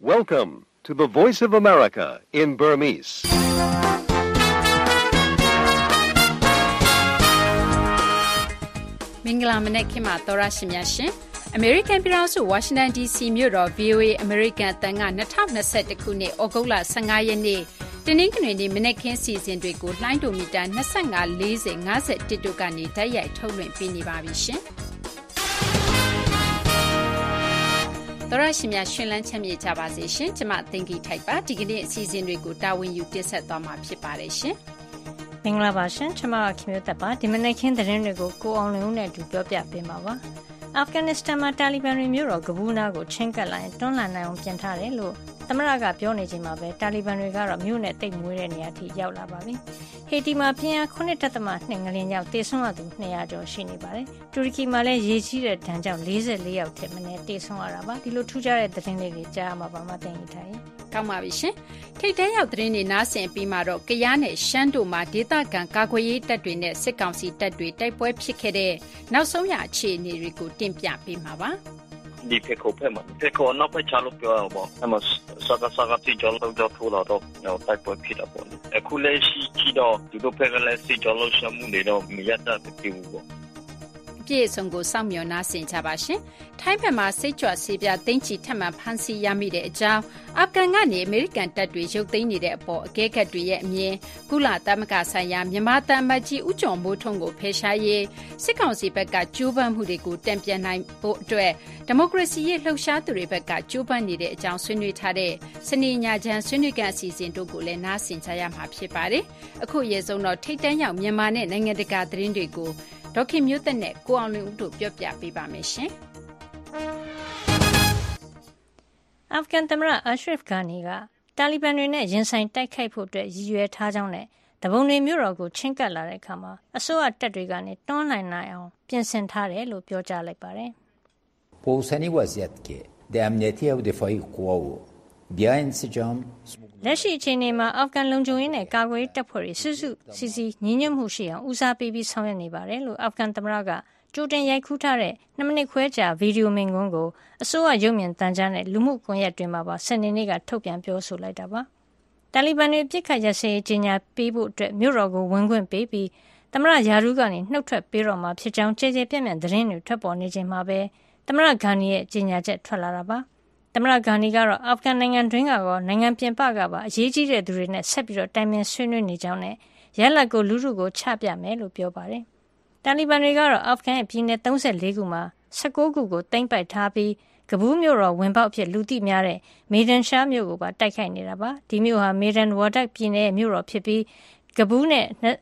Welcome to the Voice of America in Burmese. ။မင်္ဂလာမနက်ခင်းပါသောရရှိများရှင်။ American ပြည်ထောင်စု Washington DC မြို့တော် VOA American အသံက2021ခုနှစ်ဩဂုတ်လ15ရက်နေ့တနင်္ဂနွေနေ့မနက်ခင်းစီစဉ်တွေကိုလှိုင်းဒိုမီတာ25 40 51တို့ကနေတိုက်ရိုက်ထုတ်လွှင့်ပေးနေပါပြီရှင်။သောရရှိများရှင်လန်းချမ်းမြေ့ကြပါစေရှင်။ကျမသိင်္ဂီထိုက်ပါဒီကနေ့အစီအစဉ်တွေကိုတာဝန်ယူတင်ဆက်သွားမှာဖြစ်ပါတယ်ရှင်။မင်္ဂလာပါရှင်ကျွန်မခင်မျိုးသက်ပါဒီမနေ့ခင်းသတင်းတွေကိုကိုအောင်လင်းဦးနဲ့အတူပြောပြပေးမှာပါအာဖဂန်နစ္စတန်မှာတာလီဘန်တွေမျိုးတော်ကဘူးနာကိုချင်းကပ်လိုက်တွန်းလှန်နိုင်အောင်ပြင်ထားတယ်လို့သမရကပြောနေချိန်မှာပဲတာလီဘန်တွေကတော့မြို့နဲ့တိတ်မွေးတဲ့နေရာထိရောက်လာပါပြီဟေတီမှာပြင်းအား 9.2 ငလျင်ကြောင့်တေဆုံးရသူ200ကျော်ရှိနေပါတယ်တူရကီမှာလည်းရေကြီးတဲ့ဒဏ်ကြောင့်44ယောက်ထက်မနည်းတေဆုံးရတာပါဒီလိုထူးခြားတဲ့သတင်းလေးတွေကြားရမှာပါမသိနေထိုင်ကောင်းပါပြီရှင်ထိတ်တန်းရောက်သတင်းတွေနားဆင်ပြီးမှတော့ကယားနဲ့ရှမ်းတို့မှာဒေသခံကာကွယ်ရေးတပ်တွေနဲ့စစ်ကောင်စီတပ်တွေတိုက်ပွဲဖြစ်ခဲ့တဲ့နောက်ဆုံးရအခြေအနေတွေကိုတင်ပြပေးမှာပါဒီဖေကိုဖက်မှာဖေကိုနောက်ဖက်ချလို့ပြောရပါအမစကားတိကျော်လို့ထိုးတော့တိုက်ပွဲဖြစ်တာပေါ့အခုလည်းရှိတော့ဒီလိုဖက်ကလည်းစစ်ကြောလို့ရှမှုနေတော့မရတတ်ဘူးပေါ့ပြည့်စုံကိုစောင့်မျှော်နားဆင်ကြပါရှင်။ထိုင်းဘက်မှာစိတ်ကြွဆေးပြားသိန်းချီထပ်မံဖမ်းဆီးရမိတဲ့အကြောင်းအာဖဂန်ကနေအမေရိကန်တပ်တွေရုပ်သိမ်းနေတဲ့အပေါ်အကဲခတ်တွေရဲ့အမြင်ကုလသမဂ္ဂဆိုင်ရာမြန်မာသံအမတ်ကြီးဦးကျော်မိုးထွန်းကိုဖယ်ရှားရေးစစ်ကောင်စီဘက်ကကြိုးပမ်းမှုတွေကိုတံပြန်နိုင်ဖို့အတွက်ဒီမိုကရေစီရေးလှုပ်ရှားသူတွေဘက်ကကြိုးပမ်းနေတဲ့အကြောင်းဆွေးနွေးထားတဲ့စနေညချမ်းဆွေးနွေးခန်းအစီအစဉ်တို့ကိုလည်းနားဆင်ကြရမှာဖြစ်ပါတယ်။အခုရေဆုံးတော့ထိတ်တန်းရောက်မြန်မာနဲ့နိုင်ငံတကာသတင်းတွေကိုဒေါက်ခင်မျိုးသက်နဲ့ကိုအောင်လွင်ဦးတို့ပြောပြပေးပါမယ်ရှင်။အာဖဂန်သမ္မတအာရှရဖ်ဂါနီကတာလီဘန်တွေနဲ့ရင်ဆိုင်တိုက်ခိုက်ဖို့အတွက်ရည်ရွယ်ထားကြောင်းနဲ့တပုံတွေမျိုးတော်ကိုချင်းကပ်လာတဲ့အခါမှာအစိုးရတပ်တွေကနေတွန်းလှန်နိုင်အောင်ပြင်ဆင်ထားတယ်လို့ပြောကြားလိုက်ပါတယ်။ Pousani waziyat ke de amniyati wa difai quwa bia insijam လက်ရှိအချိန်မှာအာဖဂန်လုံခြုံရေးနဲ့ကာကွယ်ရေးတပ်ဖွဲ့တွေစုစုစည်းစည်းညီညွတ်မှုရှိအောင်ဦးစားပေးပြီးဆောင်ရွက်နေပါတယ်လို့အာဖဂန်သမ္မတကကြိုတင်ရိုက်ကူးထားတဲ့2မိနစ်ခွဲကြာဗီဒီယိုမိန့်ခွန်းကိုအစိုးရရုပ်မြင်သံကြားနဲ့လူမှုကွန်ရက်တွေမှာပါစနေနေ့ကထုတ်ပြန်ပြောဆိုလိုက်တာပါ။တာလီဘန်တွေပြစ်ခတ်ရစရေးကြီးညာပေးဖို့အတွက်မြို့တော်ကိုဝင်ခွင့်ပေးပြီးသမ္မတယာရူးကနေနှုတ်ထွက်ပေးတော့မှာဖြစ်ကြောင်းကြေကြေပြန့်ပြန့်သတင်းတွေထွက်ပေါ်နေချိန်မှာပဲသမ္မတဂါနီရဲ့ကြီးညာချက်ထွက်လာတာပါ။သမ္မတဂါနီကတော့အာဖဂန်နိုင်ငံတွင်းကရောနိုင်ငံပြင်ပကပါအရေးကြီးတဲ့သူတွေနဲ့ဆက်ပြီးတိုင်ပင်ဆွေးနွေးနေကြောင်းနဲ့ရလဒ်ကိုလူထုကိုချပြမယ်လို့ပြောပါတယ်။တာလီဘန်တွေကတော့အာဖဂန်ရဲ့ပြည်နယ်34ခုမှာ19ခုကိုသိမ်းပိုက်ထားပြီးကဘူးမြို့တော်ဝင်ပေါက်ဖြစ်လူသိများတဲ့မေဒန်ရှားမြို့ကိုပါတိုက်ခိုက်နေတာပါ။ဒီမြို့ဟာမေဒန်ဝါဒတ်ပြည်နယ်ရဲ့မြို့တော်ဖြစ်ပြီးကဘူးနဲ့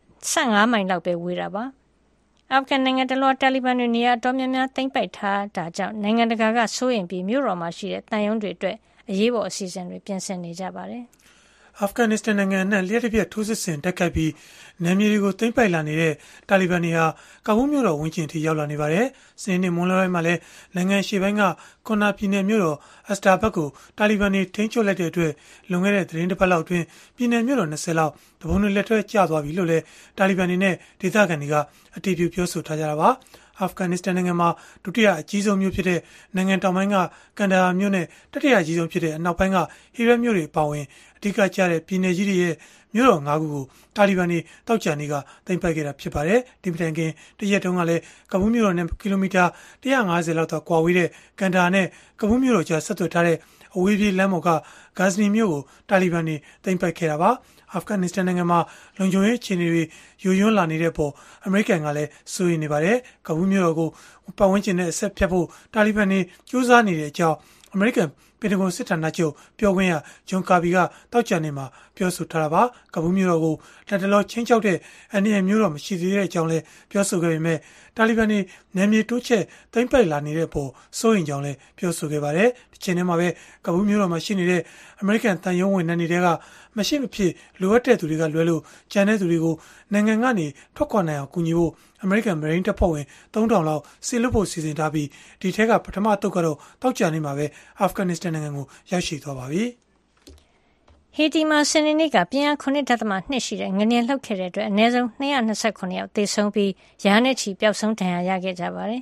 15မိုင်လောက်ပဲဝေးတာပါ။အာဖဂန်နိုင်ငံတလွှာတာလီဘန်တွေနေရာအတော်များများသိမ်းပိုက်ထားတာကြောင့်နိုင်ငံတကာကစိုးရိမ်ပြီးမြို့တော်မှာရှိတဲ့တန်ယုံတွေအတွက်အရေးပေါ်အစီအစဉ်တွေပြင်ဆင်နေကြပါတယ်။အာဖဂန်နစ္စတန်နိုင်ငံနဲ့လျှက်တစ်ပြက်ထိုးစစ်ဆင်တိုက်ခိုက်ပြီးနယ်မြေတွေကိုသိမ်းပိုက်လာနေတဲ့တာလီဘန်တွေဟာကာဘူးမြို့တော်ဝန်းကျင်ထိရောက်လာနေပါတယ်။စနေနေ့မွန်းလွဲပိုင်းမှာလည်းနိုင်ငံရှေ့ပိုင်းကကွန်နာပြည်နယ်မြို့တော်အက်စတာဘတ်ကိုတာလီဘန်တွေထိန်းချုပ်လိုက်တဲ့အတွက်လွန်ခဲ့တဲ့သတင်းတစ်ပတ်လောက်အတွင်းပြည်နယ်မြို့တော်20လောက်တပုံတွေလက်ထွက်ကျသွားပြီလို့လည်းတာလီဘန်တွေနဲ့ဒေသခံတွေကအတည်ပြုပြောဆိုထားကြတာပါ။အာဖဂန်နစ္စတန်နိုင်ငံမှာဒုတိယအကြီးဆုံးမြို့ဖြစ်တဲ့နိုင်ငံတောင်ပိုင်းကကန်ဒါဟာမြို့နဲ့တတိယအကြီးဆုံးဖြစ်တဲ့အနောက်ပိုင်းကဟီရက်မြို့တွေပါဝင်အဓိကကျတဲ့ပြည်နယ်ကြီးတွေရဲ့မြို့တော်၅ခုကိုတာလီဘန်တွေတောက်ချာနေကသိမ်းပိုက်ခဲ့တာဖြစ်ပါတယ်။ဒီမတိုင်ခင်တရက်တုန်းကလည်းကဘူးမြို့တော်နဲ့ကီလိုမီတာ150လောက်သာကွာဝေးတဲ့ကန်ဒါနဲ့ကဘူးမြို့တော်ကြားဆက်သွယ်ထားတဲ့အဝေးပြေးလမ်းပေါ်ကဂါဇနီမြို့ကိုတာလီဘန်တွေသိမ်းပိုက်ခဲ့တာပါ။အာဖဂန်နစ္စတန်နိုင်ငံမှာလုံခြုံရေးအခြေအနေတွေယိုယွန်းလာနေတဲ့ပေါ်အမေရိကန်ကလည်းစိုးရိမ်နေပါတယ်။ကဘူးမြို့တော်ကိုပတ်ဝန်းကျင်နဲ့အဆက်ဖြတ်ဖို့တာလီဘန်တွေကြိုးစားနေတဲ့အကြောင်းအမေရိကန်ပင်တဂွန်စစ်ဌာနချုပ်ပြောခွင့်ရဂျွန်ကာဘီကတောက်ကြနေမှာပြောဆိုထားတာပါ။ကဘူးမြို့တော်ကိုလက်တလောချင်းချောက်တဲ့အန်ဒီယန်မြို့တော်မရှိသေးတဲ့အကြောင်းလည်းပြောဆိုခဲ့ပေမဲ့တာလီဘန်တွေနယ်မြေတိုးချဲ့သိမ်းပိုက်လာနေတဲ့ပေါ်စိုးရိမ်ကြောင်းလည်းပြောဆိုခဲ့ပါတယ်။ဒီချိန်ထဲမှာပဲကဘူးမြို့တော်မှာရှိနေတဲ့အမေရိကန်တန်ယုံဝန်ထမ်းတွေကမရှိမဖြစ်လိုအပ်တဲ့သူတွေကလွဲလို့ကျန်တဲ့သူတွေကိုနိုင်ငံကနေထွက်ခွာနိုင်အောင်ကူညီဖို့အမေရိကန်မရိန်းတပ်ဖွဲ့ဝင်3000လောက်စေလွှတ်ဖို့စီစဉ်ထားပြီးဒီထက်ကပထမတုပ်ကတော့တောက်ကြနေမှာပဲအာဖဂန်နစ္စတန်နိုင်ငံကိုရောက်ရှိသွားပါပြီ။ဟေတီမှာစနေနေ့ကပြင်းအား 9.2 ရှိတဲ့ငလျင်လှုပ်ခဲ့တဲ့အတွက်အနည်းဆုံး229ယောက်သေဆုံးပြီးရာနဲ့ချီပျောက်ဆုံးဒဏ်ရာရခဲ့ကြပါတယ်။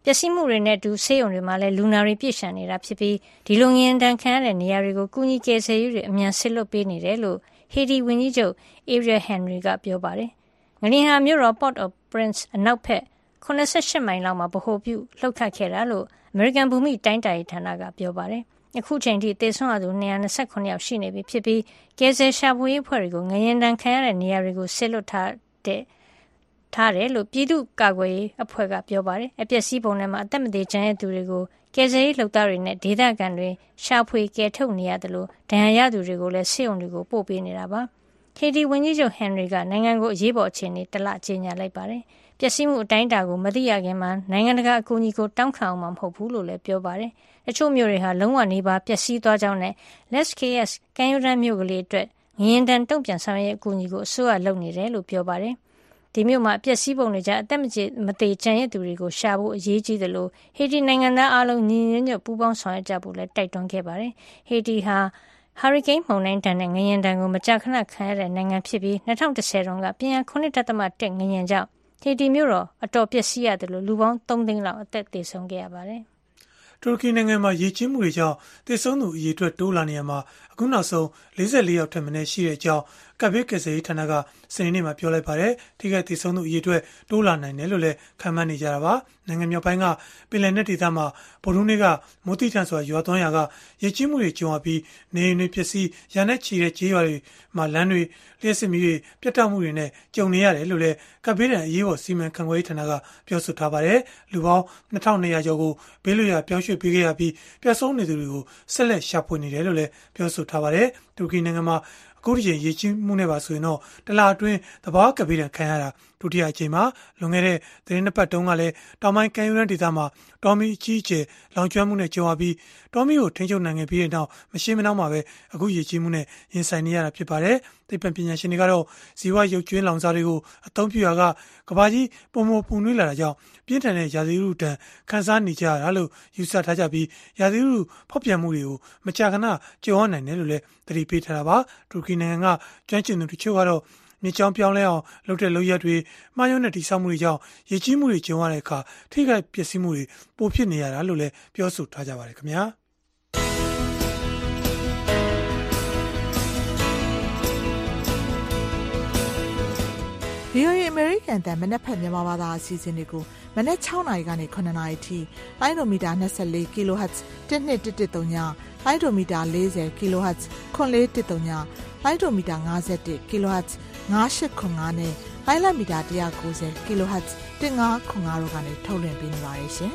ပျက်စီးမှုတွေနဲ့အတူဆေးရုံတွေမှာလည်းလူနာတွေပြည့်ရှံနေတာဖြစ်ပြီးဒီလိုငြင်းတန်ခံရတဲ့နေရာတွေကိုကုညီကယ်ဆယ်ရေးတွေအမြန်ဆစ်လွတ်ပေးနေတယ်လို့ဟေတီဝန်ကြီးချုပ် Ariel Henry ကပြောပါတယ်။ငလျင်ဟာမြို့တော် Port-au-Prince အနောက်ဘက်88မိုင်လောက်မှာဗဟိုပြုလှုပ်ခတ်ခဲ့တာလို့အမေရိကန်ဘူမိတိုင်းတာရေးဌာနကပြောပါတယ်။အခုချိန်ထိသေဆုံးရသူ229ယောက်ရှိနေပြီဖြစ်ပြီးကယ်ဆယ်ရှာဖွေရေးအဖွဲ့တွေကိုငလျင်တန်ခံရတဲ့နေရာတွေကိုဆစ်လွတ်ထားတယ်လို့ပြည်သူ့ကာကွယ်ရေးအဖွဲ့ကပြောပါတယ်။အပျက်စီးပုံထဲမှာအသက်မသေကျန်တဲ့သူတွေကိုကယ်ဆယ်ရေးလုပ်သားတွေနဲ့ဒေသခံတွေရှာဖွေကယ်ထုတ်နေရတယ်လို့ဒဏ်ရာရသူတွေကိုလည်းဆေးရုံတွေကိုပို့ပေးနေတာပါ။ဟေတီဝန်ကြီးချုပ်ဟန်နရီကနိုင်ငံကိုအရေးပေါ်အခြေအနေတစ်လကြေညာလိုက်ပါတယ်။ပျက်စီးမှုအတိုင်းအတာကိုမသိရခင်မှာနိုင်ငံတကာအကူအညီကိုတောင်းခံအောင်မှာမဟုတ်ဘူးလို့လည်းပြောပါတယ်။တချို့မြို့တွေဟာလုံးဝနေပါပျက်စီးသွားကြောင်းနဲ့ Les Cayes ကမ်းရိုးတန်းမြို့ကလေးအတွက်ငလျင်တန်တုံ့ပြန်ဆောင်ရွက်အကူအညီကိုအစိုးရလုပ်နေတယ်လို့ပြောပါတယ်။ဒီမြို့မှာအပျက်စီးပုံတွေကြားအသက်မသေကျန်ရသူတွေကိုရှာဖို့အရေးကြီးတယ်လို့ဟေတီနိုင်ငံသားအားလုံးညီညွတ်ပူးပေါင်းဆောင်ရွက်ကြဖို့လည်းတိုက်တွန်းခဲ့ပါတယ်။ဟေတီဟာဟာရီကိန်းမုန်တိုင်းတန်နဲ့ငလျင်တန်ကိုမကြာခဏခံရတဲ့နိုင်ငံဖြစ်ပြီး2010တုန်းကပြင်းအား 9.1 ငလျင်ကြောင့်ဟေတီမြို့တော်အတော်ပျက်စီးရတယ်လို့လူပေါင်း3သိန်းလောက်အသက်သေဆုံးခဲ့ရပါတယ်။တူရကီနိုင်ငံမှာရေကြီးမှုတွေကြောင့်သေဆုံးသူအရေအတွက်တိုးလာနေရမှာအခုနောက်ဆုံး44ယောက်ထက်မနည်းရှိတဲ့အကြောင်းကပ်ဘေးကယ်ဆယ်ရေးဌာနကစနေနေ့မှာပြောလိုက်ပါတယ်။ထိခိုက်သေဆုံးသူအရေအတွက်တိုးလာနိုင်တယ်လို့လည်းခန့်မှန်းနေကြတာပါ။နိုင်ငံမြောက်ပိုင်းကပင်လယ်နက်ဒေသမှာဗုဒ္ဓဟူးနေ့ကမိုးတိထန်စွာရွာသွန်းရာကရေကြီးမှုတွေကြုံရပြီးနေအိမ်တွေပျက်စီးရာနဲ့ချီတဲ့ကျေးရွာတွေမှာလမ်းတွေလျှက်စစ်မီးတွေပြတ်တောက်မှုတွေနဲ့ကြုံနေရတယ်လို့လည်းကပ်ဘေးဒဏ်အရေးပေါ်စီမံခန့်ခွဲရေးဌာနကပြောဆိုထားပါတယ်။လူပေါင်း2200ကျော်ကိုဘေးလွတ်ရာပြောင်းရွှေ့ပေးခဲ့ရပြီးပျောက်ဆုံးနေသူတွေကိုဆက်လက်ရှာဖွေနေတယ်လို့လည်းပြောဆိုထားပါတယ်။တူရကီနိုင်ငံမှာအခုတစ်ချိန်ရေကြီးမှုနဲ့ပါဆိုရင်တော့တလအတွင်းသဘာဝကပ်ဘေးဒဏ်ခံရတာဒုတိယအကြိမ်မှာလွန်ခဲ့တဲ့သတင်းနှစ်ပတ်တုန်းကလည်းတောင်ပိုင်းကမ်းရိုးတန်းဒေသမှာတောမီအကြီးအကျယ်လောင်ကျွမ်းမှုနဲ့ကြုံရပြီးတောမီကိုထိန်းချုပ်နိုင်ခဲ့ပြီးတဲ့နောက်မရှိမနှောင်းမှာပဲအခုရေကြီးမှုနဲ့ရင်ဆိုင်နေရတာဖြစ်ပါတယ်။သိပ္ပံပညာရှင်တွေကတော့ဇီဝရုပ်ကြွင်းလောင်စာတွေကိုအသုံးပြုရာကကမ္ဘာကြီးပုံမပူနွေးလာတာကြောင့်ပြင်းထန်တဲ့ရာသီဥတုတန်ခန်းစားနေကြရတာလို့ယူဆထားကြပြီးရာသီဥတုဖောက်ပြန်မှုတွေကိုမကြာခဏကြုံရနိုင်တယ်လို့လည်းသတိပေးထားတာပါ။တူရကီနိုင်ငံကကျွမ်းကျင်သူတချို့ကတော့မြေကြောင်းပြောင်းလဲအောင်လုပ်တဲ့လုပ်ရက်တွေမှားယွင်းတဲ့တိစောက်မှုတွေကြောင့်ရေကြီးမှုတွေကြုံရတဲ့အခါထိခိုက်ပျက်စီးမှုတွေပိုဖြစ်နေရတာလို့လည်းပြောဆိုထားကြပါတယ်ခင်ဗျာ VOA American တန်မနက်ဖြန်မြန်မာဘာသာအစီအစဉ်တွေကိုမနက်6နာရီကနေ9နာရီထိလိုင်းဒိုမီတာ24 kHz 1213ညလိုင်းဒိုမီတာ40 kHz 9413ညလိုင်းဒိုမီတာ51 kHz 9895နဲ့လိုင်းလမီတာ190 kHz 1505တို့ကနေထုတ်လွှင့်ပေးနေပါတယ်ရှင်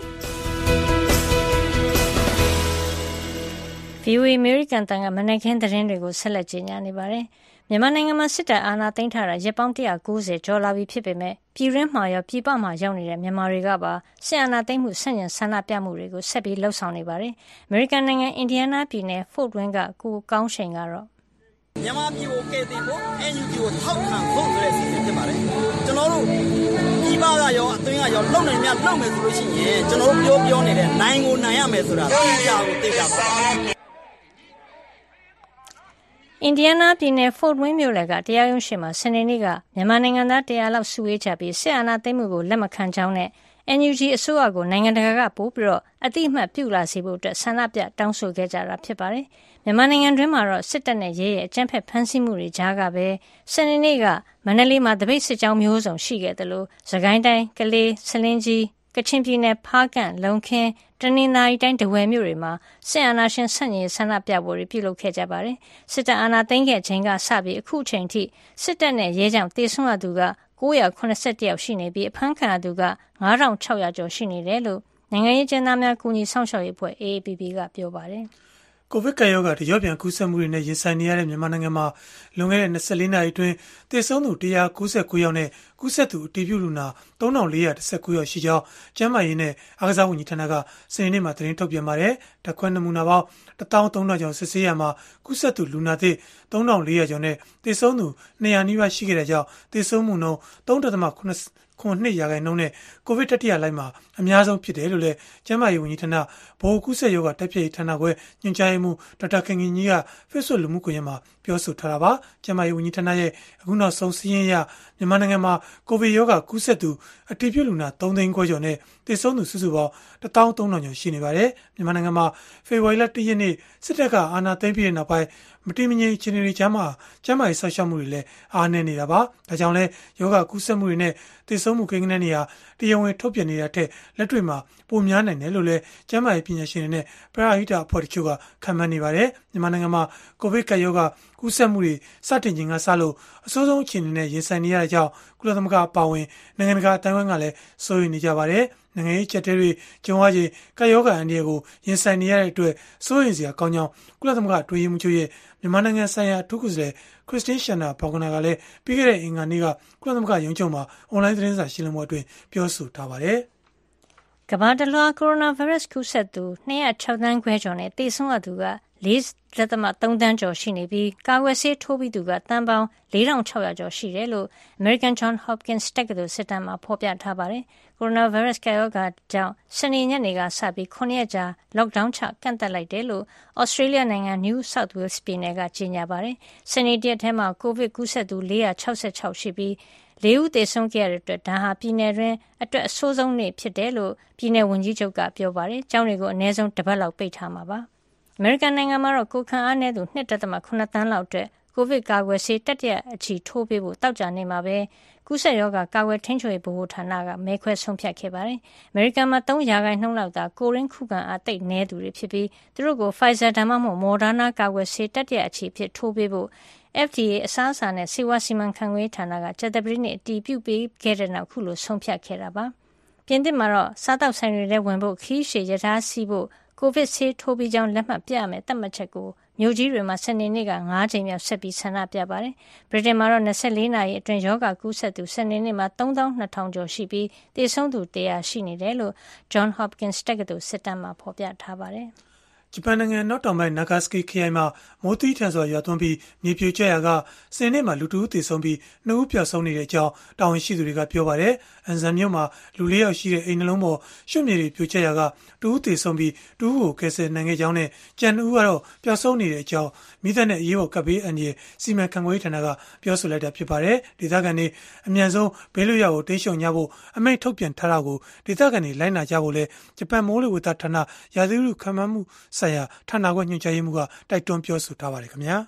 ။ VOA American တန်ကမနက်ခင်းသတင်းတွေကိုဆက်လက်ကြီးညာနေပါတယ်။မြန်မာနိုင်ငံမှာစစ်တပ်အာဏာသိမ်းထားတာရက်ပေါင်း190ကျော်လာပြီဖြစ်ပေမဲ့ပြည်တွင်းမှာရောပြည်ပမှာရောက်နေတဲ့မြန်မာတွေကပါစစ်အာဏာသိမ်းမှုဆန့်ကျင်ဆန္ဒပြမှုတွေကိုဆက်ပြီးလှုပ်ဆောင်နေပါတယ်။ American နိုင်ငံအင်ဒီယားနားပြည်နယ် Fort Wayne ကကိုကောင်းရှိန်ကတော့မြန်မာပြည်ကိုကယ်တင်ဖို့ NUG ကိုထောက်ခံဖို့ဆိုတဲ့အစီအစဉ်ဖြစ်ပါတယ်။ကျွန်တော်တို့ပြည်ပကရောအတွင်းကရောလုံနိုင်မြလုံမယ်ဆိုလို့ရှိရင်ကျွန်တော်တို့ပြောနေတဲ့နိုင်ကိုနိုင်ရမယ်ဆိုတာသိကြကိုသိကြပါအင်ဒီယားနားပြည်နယ် Fort Wayne မြို့လယ်ကတရားရုံးရှေ့မှာစနေနေ့ကမြန်မာနိုင်ငံသား100လောက်စုဝေးကြပြီးစစ်အာဏာသိမ်းမှုကိုလက်မခံကြောင်းနဲ့ NUG အစိုးရကိုနိုင်ငံတကာကပို့ပြီးအတိအမှတ်ပြုလာစေဖို့ဆန္ဒပြတောင်းဆိုခဲ့ကြတာဖြစ်ပါတယ်။မြန်မာနိုင်ငံတွင်းမှာတော့စစ်တပ်နဲ့ရဲရဲ့အကြမ်းဖက်ဖမ်းဆီးမှုတွေကြားကပဲစနေနေ့ကမန္တလေးမှာတပိတ်စစ်ကြောင်းမျိုးစုံရှိခဲ့တယ်လို့စကိုင်းတိုင်းကလေးဆလင်းကြီးကချင်ပြည်နယ်ဖားကန့်လုံခင်းတနင်္သာရီတိုင်းတဝယ်မြို့တွေမှာစစ်အာဏာရှင်ဆန့်ကျင်ဆန္ဒပြပွဲတွေပြုလုပ်ခဲ့ကြပါတယ်။စစ်တပ်အာဏာသိမ်းခဲ့ချိန်ကစပြီးအခုချိန်ထိစစ်တပ်နဲ့ရဲကြောင့်တေဆုံးရသူက981ယောက်ရှိနေပြီးအဖမ်းခံရသူက9600ကျော်ရှိနေတယ်လို့နိုင်ငံရေးကျင်းသားများကူညီဆောင်ရှောက်ရေးအဖွဲ့ AAPP ကပြောပါတယ်။ကိုဗစ်ကပ်ရောဂါတကျော့ပြန်ကူးစက်မှုတွေနဲ့ရင်ဆိုင်နေရတဲ့မြန်မာနိုင်ငံမှာလွန်ခဲ့တဲ့24နာရီအတွင်းသေဆုံးသူ199ယောက်နဲ့ကူးစက်သူအတည်ပြုလူနာ3419ယောက်ရှိကြောင်းကျန်းမာရေးနဲ့အားကစားဝန်ကြီးဌာနကစနေနေ့မှာသတင်းထုတ်ပြန်ပါတယ်။ဓာတ်ခွဲနမူနာပေါင်း13000ကျော်စစ်ဆေးရမှာကူးစက်သူလူနာသစ်3400ကျော်နဲ့သေဆုံးသူ200နီးပါးရှိခဲ့တဲ့ကြောင့်သေဆုံးမှုနှုန်း3.2%နဲ့ကိုဗစ်တတိယလှိုင်းမှာအများဆုံးဖြစ်တယ်လို့လည်းကျန်းမာရေးဝန်ကြီးဌာနဗဟိုကူးစက်ရောဂါတိုက်ဖျက်ရေးဌာနခွဲညွှန်ကြားရေးမှူးဒေါက်တာခင်ခင်ကြီးက Facebook လူမှုကွန်ရက်မှာပြောဆိုထားတာပါကျန်းမာရေးဝန်ကြီးဌာနရဲ့အခုနောက်ဆုံးစာရင်းအရမြန်မာနိုင်ငံမှာကိုဗစ်ရောဂါကူးစက်သူအတည်ပြုလူနာ3သိန်းခွဲကျော်နဲ့သေဆုံးသူစုစုပေါင်း 1,300 ကျော်ရှိနေပါတယ်။မြန်မာနိုင်ငံမှာဖေဖော်ဝါရီလ 1 ရက်နေ့စစ်တပ်ကအာဏာသိမ်းပြီးတဲ့နောက်ပိုင်းမတည်မငြိမ်အခြေအနေတွေကြားမှာကျန်းမာရေးဆောက်ရှောက်မှုတွေလည်းအားနည်းနေတာပါ။ဒါကြောင့်လည်းယောဂကူးစက်မှုတွေနဲ့သေဆုံးမှုကိန်းဂဏန်းတွေဟာတရားဝင်ထုတ်ပြန်နေတာထက်လက်တွေ့မှာပိုများနိုင်တယ်လို့လည်းကျန်းမာရေးပညာရှင်တွေနဲ့ပရဟိတအဖွဲ့တချို့ကခန့်မှန်းနေပါတယ်။မြန်မာနိုင်ငံမှာကိုဗစ်ကပ်ရောဂါကူးစက်မှုတွေစတင်ချိန်ကစလို့အဆိုးဆုံးအခြေအနေနဲ့ရင်ဆိုင်နေရတဲ့ကြောင်းကုလသမဂ္ဂအပါအဝင်နိုင်ငံတကာအတိုင်းအဝန်းကလည်းစိုးရိမ်နေကြပါတယ်။နိုင်ငံရေးချက်တွေကြုံရခြင်းကပ်ရောဂါအန္တရာယ်ကိုရင်ဆိုင်နေရတဲ့အတွက်စိုးရိမ်စရာကောင်းကြောင်းကုလသမဂ္ဂတွဲရေးမှူးချုပ်ရဲ့မြန်မာနိုင်ငံဆိုင်ရာအထူးကိုယ်စားလှယ်ခရစ်စတင်းရှန်နာဘော်ဂနာကလည်းပြီးခဲ့တဲ့အင်္ဂါနေ့ကကုလသမဂ္ဂရုံးချုပ်မှာအွန်လိုင်းသတင်းစာရှင်းလင်းပွဲအတွင်းပြောဆိုထားပါတယ်။ကမ္ဘာတလွှားကိုရိုနာဗိုင်းရပ်စ်ကူးစက်သူ206 သန်းခွဲကျော်နဲ့သေဆုံးရသူက4.3 သန်းကျော်ရှိနေပြီးကာကွယ်ဆေးထိုးပြီးသူကသန်းပေါင်း4,600 ကျော်ရှိတယ်လို့ American Johns Hopkins တက္ကသိုလ်စစ်တမ်းမှာဖော်ပြထားပါတယ်။ကိုရိုနာဗိုင်းရပ်စ်ကပ်ရောဂါကြောင့်စနေညနေကစပြီး9 ရက်ကြာ lockdown ချကန့်သတ်လိုက်တယ်လို့ Australia နိုင်ငံ New South Wales ပြည်နယ်ကကြေညာပါတယ်။စနေတရက်ထဲမှာကိုဗစ်ကူးစက်သူ466ရှိပြီး4 ဦးသေဆုံးခဲ့ရတဲ့အတွက်ဒါဟာပြည်နယ်တွင်းအတွက်အဆိုးဆုံးနေ့ဖြစ်တယ်လို့ပြည်နယ်ဝန်ကြီးချုပ်ကပြောပါတယ်။ကျောင်းတွေကိုအနည်းဆုံးတစ်ပတ်လောက်ပိတ်ထားမှာပါ။အမေရိကန်နိုင်ငံမှာတော့ကိုယ်ခံအားနည်းသူ 2.7 သန်းလောက်အတွက်ကိုဗစ်ကာကွယ်ဆေးတတိယအချီထိုးပေးဖို့တောက်ကြနေမှာပဲကူးစက်ရောဂါကာကွယ်ထိန်းချုပ်ရေးဗဟိုဌာနကမဲခွဲဆုံးဖြတ်ခဲ့ပါတယ်။အမေရိကန်မှာ3%လောက်သာကိုရင်းခုခံအားသိပ်နည်းသူတွေဖြစ်ပြီးသူတို့ကို Pfizer ဒါမှမဟုတ် Moderna ကာကွယ်ဆေးတတိယအချီဖြစ်ထိုးပေးဖို့FDA အစားအစာနဲ့ဆေးဝါးစီမံခန့်ခွဲရေးဌာနကကြာသပတေးနေ့အတည်ပြုပေးခဲ့တဲ့နောက်ခုလိုဆုံးဖြတ်ခဲ့တာပါ။ပြင်သစ်မှာတော့စားတောက်ဆိုင်တွေထဲဝင်ဖို့ခီးရှည်ရထားစီးဖို့ကိုဗစ်ဆေးထိုးပြီးကြောင်းလက်မှတ်ပြရမယ်သတ်မှတ်ချက်ကိုမြို့ကြီးတွေမှာစနေနေ့က9 ကြိမ်မြောက်ဆက်ပြီးဆန္ဒပြပါတယ်။ဗြိတိန်မှာတော့24 နာရီအတွင်းရောဂါကူးစက်သူစနေနေ့မှာ 32,000 ကျော်ရှိပြီးသေဆုံးသူ100ရှိနေတယ်လို့ Johns Hopkins တက္ကသိုလ်စစ်တမ်းမှာဖော်ပြထားပါတယ်။ဂျပန်နိုင်ငံနောက်တောင်ပိုင်းနာဂါစကီခရိုင်မှာမိုးသီးထန်စွာရွာသွန်းပြီးမြေပြိုကျရာကစနေနေ့မှာလူ2ဦးသေဆုံးပြီး2ဦးပျောက်ဆုံးနေတဲ့အကြောင်းတာဝန်ရှိသူတွေကပြောပါတယ်။အန်ဇန်မြို့မှာလူ4ယောက်ရှိတဲ့အိမ်နှလုံးပေါ်ရွှံ့မြေတွေပြိုကျရာက2ဦးသေဆုံးပြီး2ဦးကိုကယ်ဆယ်နိုင်ခဲ့ကြောင်းနဲ့ကြံ2ဦးကတော့ပျောက်ဆုံးနေတဲ့အကြောင်းမိသက်နဲ့အရေးပေါ်ကပ်ဘေးအန္တရာယ်စီမံခန့်ခွဲရေးဌာနကပြောဆိုလိုက်တာဖြစ်ပါတယ်။ဒေသခံတွေအမြန်ဆုံးဘေးလွတ်ရာကိုတိမ်းရှောင်ကြဖို့အမိန့်ထုတ်ပြန်ထားတာကိုဒေသခံတွေလိုက်နာကြဖို့လဲဂျပန်မိုးလေဝသဌာနရာသီဥတုခန့်မှန်းမှုဆိုင်ရာဌာနခွဲညွှန်ကြားရေးမှူးကတိုက်တွန်းပြောဆိုထားပါတယ်ခင်ဗျာ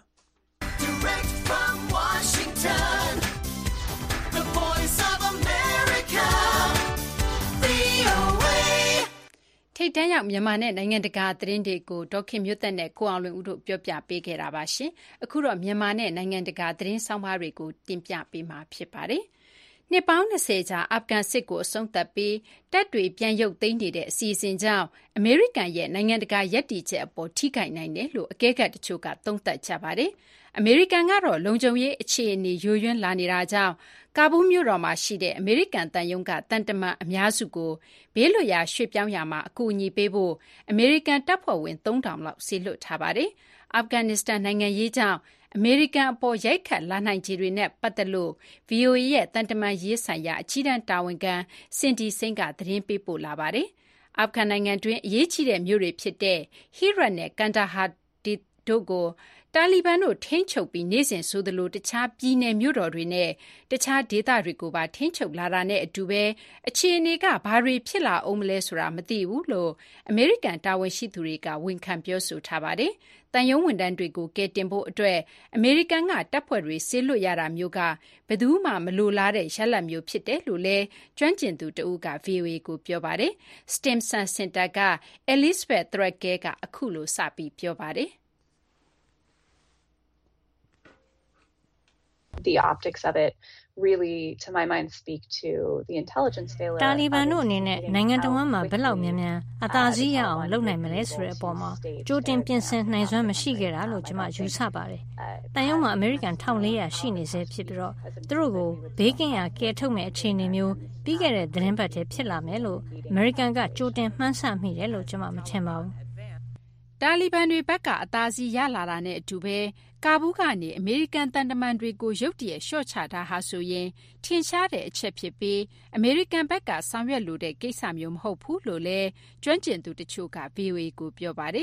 ထိပ်တန်းရောက်မြန်မာနဲ့နိုင်ငံတကာသတင်းတွေကိုဒေါက်ခင်မျိုးသက်နဲ့ကိုအောင်လွင်ဦးတို့ပြောပြပေးခဲ့တာပါရှင်။အခုတော့မြန်မာနဲ့နိုင်ငံတကာသတင်းဆောင်ပါတွေကိုတင်ပြပေးမှာဖြစ်ပါတယ်။နှစ်ပေါင်း20ကြာအာဖဂန်စစ်ကိုအဆုံးသတ်ပြီးတပ်တွေပြန်ရုပ်သိမ်းနေတဲ့အစီအစဉ်ကြောင့်အမေရိကန်ရဲ့နိုင်ငံတကာယက်တီချက်အပေါ်ထိခိုက်နိုင်တယ်လို့အကဲခတ်တချို့ကသုံးသပ်ကြပါတယ်။အမေရိကန်ကတော့လုံခြုံရေးအခြေအနေယိုယွင်းလာနေတာကြောင့်ကာဘူးမြို့တော်မှာရှိတဲ့အမေရိကန်တန်ယုံကတန်တမန်အများစုကိုဘေးလွတ်ရာရွှေ့ပြောင်းရာမှာအကူအညီပေးဖို့အမေရိကန်တပ်ဖွဲ့ဝင် 3,000 လောက်စေလွှတ်ထားပါတယ်။အာဖဂန်နစ္စတန်နိုင်ငံရေးကြောင့်အမေရိကန်အပေါ်ရိုက်ခတ်လာနိုင်ခြေတွေနဲ့ပတ်သက်လို့ VOA ရဲ့တန်တမန်ရေးဆိုင်ရာအကြီးတန်းတာဝန်ခံစင်ဒီစိန်ကသတင်းပေးပို့လာပါတယ်။အာဖဂန်နိုင်ငံတွင်းအရေးကြီးတဲ့မြို့တွေဖြစ်တဲ့ဟီရတ်နဲ့ကန်ဒါဟာတို့ကိုတာလီဘန်တို့ထိန်းချုပ်ပြီးနေ့စဉ်ဆိုသလိုတခြားပြည်နယ်မြို့တော်တွေနဲ့တခြားဒေသတွေကိုပါထိန်းချုပ်လာတာနဲ့အတူပဲအခြေအနေကဘာတွေဖြစ်လာအောင်မလဲဆိုတာမသိဘူးလို့အမေရိကန်တာဝန်ရှိသူတွေကဝန်ခံပြောဆိုထားပါတယ်။တန်ယုံဝန်ထမ်းတွေကိုကယ်တင်ဖို့အတွက်အမေရိကန်ကတပ်ဖွဲ့တွေဆေးလွတ်ရတာမျိုးကဘယ်သူမှမလိုလားတဲ့ရလဒ်မျိုးဖြစ်တယ်လို့လည်းကျွမ်းကျင်သူတဦးက VOA ကိုပြောပါတယ်။ Stimson Center က Elizabeth Threadgill ကအခုလိုစပြီးပြောပါတယ်။ The optics of it really to my mind speak to the intelligence failure တာလီဘန်တို့အနေနဲ့နိုင်ငံတော်မှာဘယ်လောက်များများအသာစီးရအောင်လုပ်နိုင်မလဲဆိုတဲ့အပေါ်မှာကြိုတင်ပြင်ဆင်နိုင်စွမ်းမရှိခဲ့တာလို့ကျွန်မယူဆပါတယ်။တန်ယုံမှာအမေရိကန်1400ရှိနေစေဖြစ်ပြီးတော့သူတို့ကိုဘေးကင်းရာကယ်ထုတ်မဲ့အခြေအနေမျိုးပြီးခဲ့တဲ့သတင်းပတ်ထဲဖြစ်လာမယ်လို့အမေရိကန်ကကြိုတင်မှန်းဆမိတယ်လို့ကျွန်မမထင်ပါဘူး။တာလီဘန်တွေဘက်ကအသာစီးရလာတာနဲ့အတူပဲကာဘူးကနေအမေရိကန်တန်တမန်တွေကိုရုတ်တရက်လျှော့ချတာဟာဆိုရင်ထင်ရှားတဲ့အချက်ဖြစ်ပြီးအမေရိကန်ဘက်ကဆောင်ရွက်လိုတဲ့ကိစ္စမျိုးမဟုတ်ဘူးလို့လည်းကျွမ်းကျင်သူတချို့က VOA ကိုပြောပါတယ်။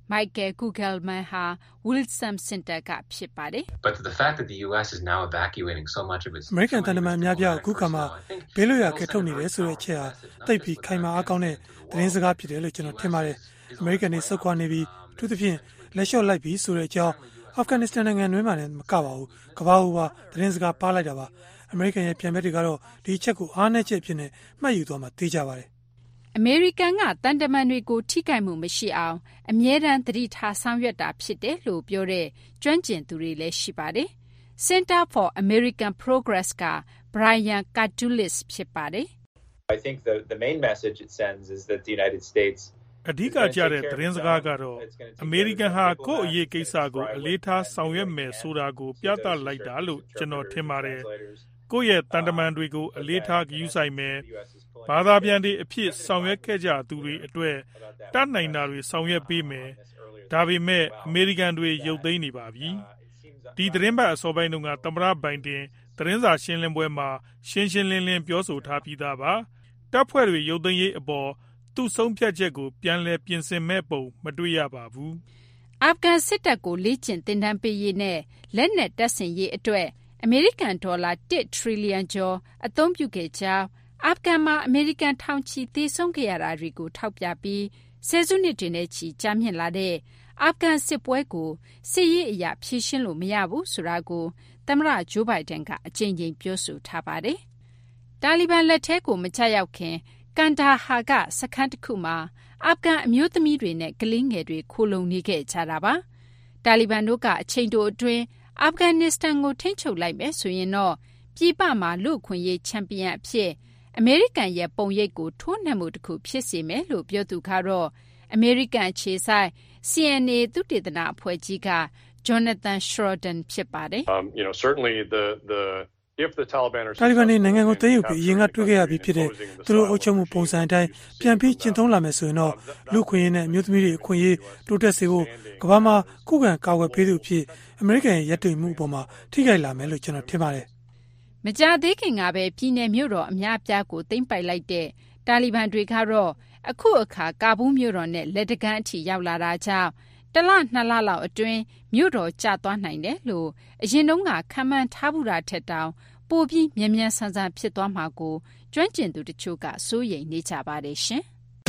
Michael Kugelman ဟာ Wilson Center ကဖြစ်ပါတယ်။ But the fact that the US is now evacuating so much of its American တန်တမန်များပြအခုခါမှာဘေးလွတ်ရာကဲထုတ်နေတယ်ဆိုတဲ့အချက်ဟာတိတ်ပြီးခိုင်မာအားကောင်းတဲ့သတင်းစကားဖြစ်တယ်လို့ကျွန်တော်ထင်ပါတယ်။ American တွေစုခွာနေပြီးအထူးသဖြင့်လက်လျှော့လိုက်ပြီးဆိုတဲ့အကြောင်းအာဖဂန်နစ္စတန်နိုင်ငံတွင်းမှာလည်းမကပါဘူး။ကမ္ဘာ့ဘာသတင်းစကားပါလိုက်တာပါ။ American ရဲ့ပြန်ဘက်တွေကတော့ဒီအချက်ကိုအားနည်းချက်ဖြစ်နေမှတ်ယူသွားမှသိကြပါတယ်အမေရိကန်ကတန်တမန်တွေကိုထိခိုက်မှုမရှိအောင်အမြဲတမ်းသတိထားဆောင်ရွက်တာဖြစ်တယ်လို့ပြောတဲ့ကျွမ်းကျင်သူတွေလည်းရှိပါတယ်။ Center for American Progress က Brian Katulis ဖြစ်ပါတယ်။ I think the main message it sends is that the United States အဓိကကျတဲ့သတင်းစကားကတော့အမေရိကန်ဟာကိုယ့်အရေးကိစ္စကိုအလေးထားဆောင်ရွက်မယ်ဆိုတာကိုပြသလိုက်တာလို့ကျွန်တော်ထင်ပါတယ်။ကိုယ့်ရဲ့တန်တမန်တွေကိုအလေးထားဂရုစိုက်မယ်။ဘာသာပြန်တွေအဖြစ်ဆောင်ရွက်ခဲ့ကြသူတွေအတွက်တတ်နိုင်တာတွေဆောင်ရွက်ပေးမယ်။ဒါပေမဲ့အမေရိကန်တွေရုပ်သိမ်းနေပါပြီ။ဒီသတင်းပတ်အစောပိုင်းတုန်းကသမ္မတဘိုင်ဒန်သတင်းစာရှင်းလင်းပွဲမှာရှင်းရှင်းလင်းလင်းပြောဆိုထားပြီးသားပါ။တပ်ဖွဲ့တွေရုပ်သိမ်းရေးအပေါ်သူ့ဆုံးဖြတ်ချက်ကိုပြန်လည်ပြင်ဆင်မဲ့ပုံမတွေ့ရပါဘူး။အာဖဂန်စစ်တပ်ကိုလေ့ကျင့်သင်တန်းပေးရေးနဲ့လက်နက်တပ်ဆင်ရေးအတွက်အမေရိကန်ဒေါ်လာ1 trillion ကျော်အသုံးပြုခဲ့ကြောင်းအာဖဂန်မှာအမေရိကန်ထောင်ချီသေဆုံးခဲ့ရတာတွေကိုထောက်ပြပြီးဆယ်စုနှစ်တွေနဲ့ချီကြာမြင့်လာတဲ့အာဖဂန်စစ်ပွဲကိုစစ်ရေးအရာဖြေရှင်းလို့မရဘူးဆိုတာကိုသမ္မတဂျိုးဘိုင်ဒန်ကအကြိမ်ကြိမ်ပြောဆိုထားပါတယ်။တာလီဘန်လက်ထဲကိုမချရောက်ခင်ကန်ဒါဟာကစခန်းတစ်ခုမှာအာဖဂန်အမျိုးသမီးတွေနဲ့ကလေးငယ်တွေခိုလုံနေခဲ့ကြတာပါ။တာလီဘန်တို့ကအချိန်တိုအတွင်းအာဖဂန်နစ္စတန်ကိုထိန်းချုပ်လိုက်မယ်ဆိုရင်တော့ပြည်ပမှာလူ့အခွင့်အရေးချန်ပီယံအဖြစ်အမေရိကန်ရဲ့ပုံရိပ်ကိုထိုးနှက်မှုတစ်ခုဖြစ်စေမယ်လို့ပြောသူကတော့အမေရိကန်အခြေစိုက် CNA သုတေသနအဖွဲ့ကြီးက Jonathan Schroden ဖြစ်ပါတယ်။ Certainlyတာလီဘန်တွေနိုင်ငံကိုသိမ်းယူပြီးအရင်ကတွေ့ခဲ့ရပြီးဖြစ်တဲ့သူတို့အုပ်ချုပ်မှုပုံစံအတိုင်းပြန်ပြီးကျင့်သုံးလာမယ်ဆိုရင်တော့လူခွင့်ရေးနဲ့အမျိုးသမီးတွေအခွင့်အရေးတိုးတက်စေဖို့ကမ္ဘာမှာခုခံကာကွယ်ပေးသူဖြစ်အမေရိကန်ရဲ့ရည်တည်မှုအပေါ်မှာထိခိုက်လာမယ်လို့ကျွန်တော်ထင်ပါတယ်။မကြာသေးခင်ကပဲပြည်내မြို့တော်အများအပြားကိုသိမ်းပိုက်လိုက်တဲ့တာလီဘန်တွေကတော့အခုအခါကာဘူးမြို့တော်နဲ့လက်တကမ်းအထိရောက်လာတာကြောင့်1 လ 2 လလောက်အတွင်းမြို့တော်ကျသွားနိုင်တယ်လို့အရင်တုန်းကခန့်မှန်းထားမှုတာထက်တောင်ပိုပြီးမြန်မြန်ဆန်ဆန်ဖြစ်သွားမှာကိုကျွမ်းကျင်သူတချို့ကစိုးရိမ်နေကြပါတယ်ရှင်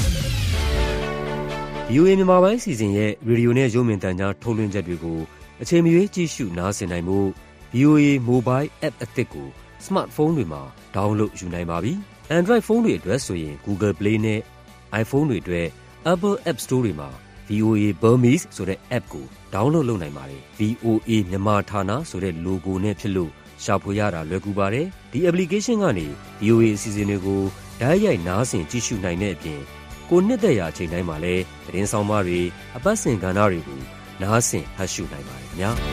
။ VOA မြန်မာပိုင်းစီစဉ်ရဲ့ရေဒီယိုနဲ့ရုပ်မြင်သံကြားထုတ်လွှင့်ချက်တွေကိုအချိန်မရွေးကြည့်ရှုနားဆင်နိုင်ဖို့ VOA Mobile App အသစ်ကို Smartphone တွေမှာ download ယူနိုင်ပါပြီ။ Android ဖုန်းတွေအတွက်ဆိုရင် Google Play နဲ့ iPhone တွေအတွက် Apple App Store တွေမှာ VOA Burmese ဆိုတဲ့ app ကို download လုပ်နိုင်ပါတယ်။ VOA မြန်မာဌာနဆိုတဲ့ logo နဲ့ဖြစ်လို့ရှာဖွေရတာလွယ်ကူပါတယ်။ဒီ application ကနေ VOA အစီအစဉ်တွေကိုတိုက်ရိုက်နားဆင်ကြည့်ရှုနိုင်တဲ့အပြင်ကိုနှစ်သက်ရာအချိန်တိုင်းမှာလည်းသတင်းဆောင်မတွေအပတ်စဉ်ကဏ္ဍတွေကိုနားဆင်ဖတ်ရှုနိုင်ပါတယ်ခင်ဗျာ။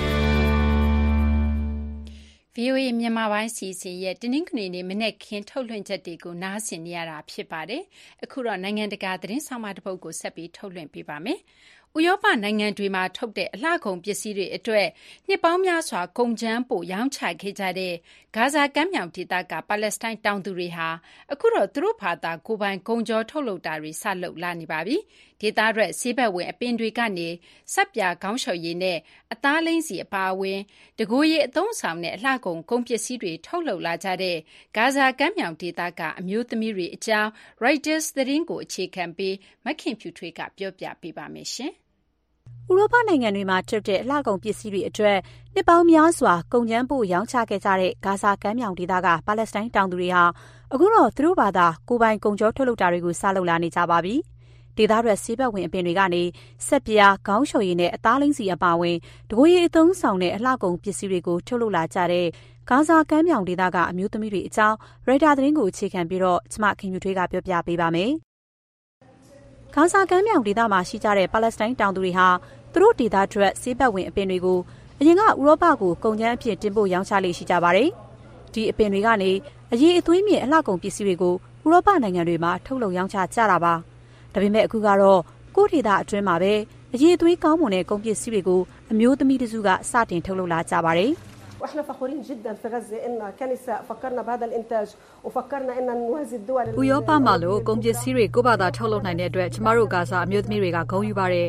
VOA မြန်မာပိုင်းစီစဉ်ရဲ့တနင်္ဂနွေနေ့မနေ့ခင်းထုတ်လွှင့်ချက်တွေကိုနားဆင်နေရတာဖြစ်ပါတယ်။အခုတော့နိုင်ငံတကာသတင်းဆောင်မတစ်ပုဒ်ကိုဆက်ပြီးထုတ်လွှင့်ပေးပါမယ်။ဥရောပနိုင်ငံတွေမှာထုတ်တဲ့အလှကုန်ပစ္စည်းတွေအတွက်နှစ်ပေါင်းများစွာကုန်ကျန်းပို့ရောင်းချခဲ့ကြတဲ့ဂါဇာကမ်းမြောင်ဒေသကပါလက်စတိုင်းတောင်သူတွေဟာအခုတော့သူတို့ဘာသာကိုယ်ပိုင်ကုန်ကြောထုတ်လုပ်တာတွေစလုပ်လာနေပါပြီ။ဒေသရက်ဈေးဘက်ဝင်အပင်တွေကနေစက်ပြာခေါင်းလျှော်ရည်နဲ့အသားလိမ့်စီအပါအဝင်တကိုယ်ရည်အသုံးဆောင်တဲ့အလှကုန်ပစ္စည်းတွေထုတ်လုပ်လာကြတဲ့ဂါဇာကမ်းမြောင်ဒေသကအမျိုးသမီးတွေအကြောင်း Reuters သတင်းကိုအခြေခံပြီးမခင်ဖြူထွေးကပြောပြပေးပါမယ်ရှင်။ဥရောပနိုင်ငံတွေမှာထုတ်တဲ့အလှကုန်ပစ္စည်းတွေအတွက်နှစ်ပေါင်းများစွာကုန်ကျန်းပို့ရောင်းချခဲ့ကြတဲ့ဂါဇာကမ်းမြောင်ဒေသကပါလက်စတိုင်းတောင်သူတွေဟာအခုတော့သူတို့ဘာသာကိုယ်ပိုင်ကုန်ကြောထုတ်လုပ်တာတွေကိုစလုပ်လာနေကြပါပြီ။ဒေသရက်ဆေးဘက်ဝင်အပင်တွေကနေစက်ပြားခေါင်းလျှော်ရည်နဲ့အသားလိမ့်စီအပါအဝင်တကိုယ်ရည်အသုံးဆောင်တဲ့အလှကုန်ပစ္စည်းတွေကိုထုတ်လုပ်လာကြတဲ့ဂါဇာကမ်းမြောင်ဒေသကအမျိုးသမီးတွေအကြောင်းရိုက်တာသတင်းကိုအခြေခံပြီးတော့ကျမခင်မြူထွေးကပြောပြပေးပါမယ်။ဂါဇာကမ်းမြောင်ဒေသမှာရှိကြတဲ့ပါလက်စတိုင်းတောင်သူတွေဟာသူတို့ဒေသထွက်ဆေးဘက်ဝင်အပင်တွေကိုအရင်ကဥရောပကိုကုန်ကျန်းအဖြစ်တင်ပို့ရောင်းချလေ့ရှိကြပါတယ်။ဒီအပင်တွေကနေအရေးအသွေးမြင့်အလှကုန်ပစ္စည်းတွေကိုဥရောပနိုင်ငံတွေမှာထုတ်လုပ်ရောင်းချကြတာပါ။ဒါပေမဲ့အခုကတော့ကိုယ့်ဒေသအတွင်းမှာပဲအရေးအသွေးကောင်းမွန်တဲ့ကုန်ပစ္စည်းတွေကိုအမျိုးသမီးတစုကစတင်ထုတ်လုပ်လာကြပါတယ်။ واحنا فخورين جدا في غزه ان كنيسه فكرنا بهذا الانتاج وفكرنا ان نوازي الدول ဥရောပမှာလို့ကုန်ပစ္စည်းတွေကိုယ့်ဘာသာထုတ်လုပ်နိုင်တဲ့အတွက်ကျမတို့ဂါဇာအမျိုးသမီးတွေကဂုဏ်ယူပါတယ်။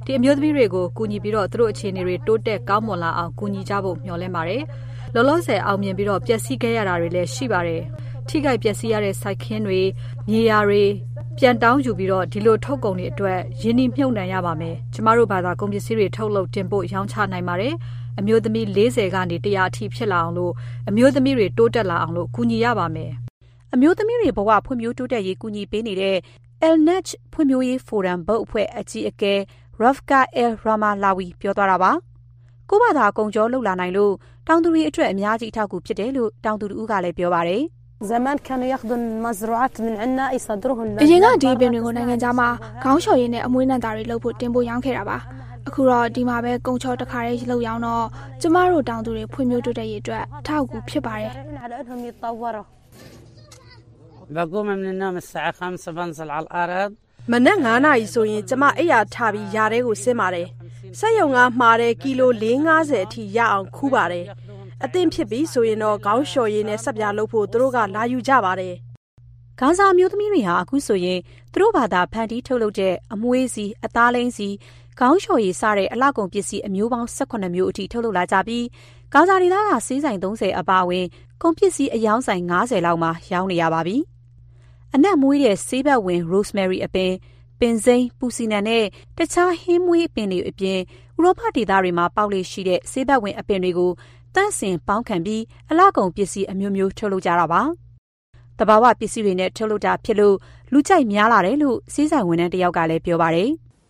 ဒီအမျိုးသမီးတွေကိုကူညီပြီးတော့သူတို့အခြေအနေတွေတိုးတက်ကောင်းမွန်လာအောင်ကူညီကြဖို့မျှော်လင့်ပါတယ်လောလောဆယ်အောင်မြင်ပြီးတော့ပျက်စီးခဲ့ရတာတွေလည်းရှိပါတယ်ထိခိုက်ပျက်စီးရတဲ့စိုက်ခင်းတွေမြေယာတွေပြန်တောင်းယူပြီးတော့ဒီလိုထုတ်ကုန်တွေအတွက်ရင်းနှီးမြှုပ်နှံရပါမယ်ကျမတို့ဘာသာကုန်ပစ္စည်းတွေထုတ်လုပ်တင်ပို့ရောင်းချနိုင်ပါတယ်အမျိုးသမီး40ကနေ100အထိဖြစ်လာအောင်လို့အမျိုးသမီးတွေတိုးတက်လာအောင်လို့ကူညီရပါမယ်အမျိုးသမီးတွေဘဝဖွံ့ဖြိုးတိုးတက်ရေးကူညီပေးနေတဲ့ El-Naj ဖွံ့ဖြိုးရေးဖိုရမ်ဘုတ်အဖွဲ့အကြီးအကဲ Rafka El-Ramalawi ပြောသွားတာပါကိုဘာသာကုံကျော်လှုပ်လာနိုင်လို့တောင်သူတွေအတွက်အများကြီးအထောက်အကူဖြစ်တယ်လို့တောင်သူတို့ကလည်းပြောပါတယ်အရင်ကဒီပင်တွေကိုနိုင်ငံခြားမှာခေါင်းလျှော်ရည်နဲ့အမွှေးနှံသားတွေလုပ်ဖို့တင်ပို့ရောင်းခဲ့တာပါအခုတော့ဒီမှာပဲကုံချောတခါလေးလှုပ်ရောင်းတော့ကျမတို့တောင်သူတွေဖွံ့ဖြိုးတိုးတက်ရေးအတွက်အထောက်အကူဖြစ်ပါတယ်မနက်9 နာရီဆိုရင်ကျမအိယာထားပြီးຢာထဲကိုဆင်းပါတယ်စက်ရုံကမှာတဲ့ကီလို450အထိရအောင်ခူးပါတယ်အသင့်ဖြစ်ပြီဆိုရင်တော့ခေါင်းလျှော်ရည်နဲ့ဆက်ပြားလုပ်ဖို့သူတို့ကလာယူကြပါတယ်ဂါဇာမျိုးသမီးတွေဟာအခုဆိုရင်သူတို့ဘာသာဖန်တီးထုတ်လုပ်တဲ့အမွှေးစီအသားလိမ့်စီခေါင်းလျှော်ရည်စတဲ့အလှကုန်ပစ္စည်းအမျိုးပေါင်း18မျိုးအထိထုတ်လုပ်လာကြပြီးဂါဇာဒေသကစီးဆိုင်30အပါအဝင်ကုန်ပစ္စည်းအယောင်းဆိုင်90လောက်မှာရောင်းနေရပါပြီအနက်မွေးတဲ့ဆေးဘက်ဝင် rosemary အပင်ပင်စိမ်းပူစီနံနဲ့တခြားဟင်းမွေးအပင်တွေအပြင်ဥရောပဒေသတွေမှာပေါက်လေရှိတဲ့ဆေးဘက်ဝင်အပင်တွေကိုတန့်စင်ပေါင်းခံပြီးအလှကုန်ပစ္စည်းအမျိုးမျိုးထုတ်လုပ်ကြတာပါတဘာဝပစ္စည်းတွေနဲ့ထုတ်လုပ်တာဖြစ်လို့လူကြိုက်များလာတယ်လို့စီးဆိုင်ဝန်ထမ်းတယောက်ကလည်းပြောပါတယ်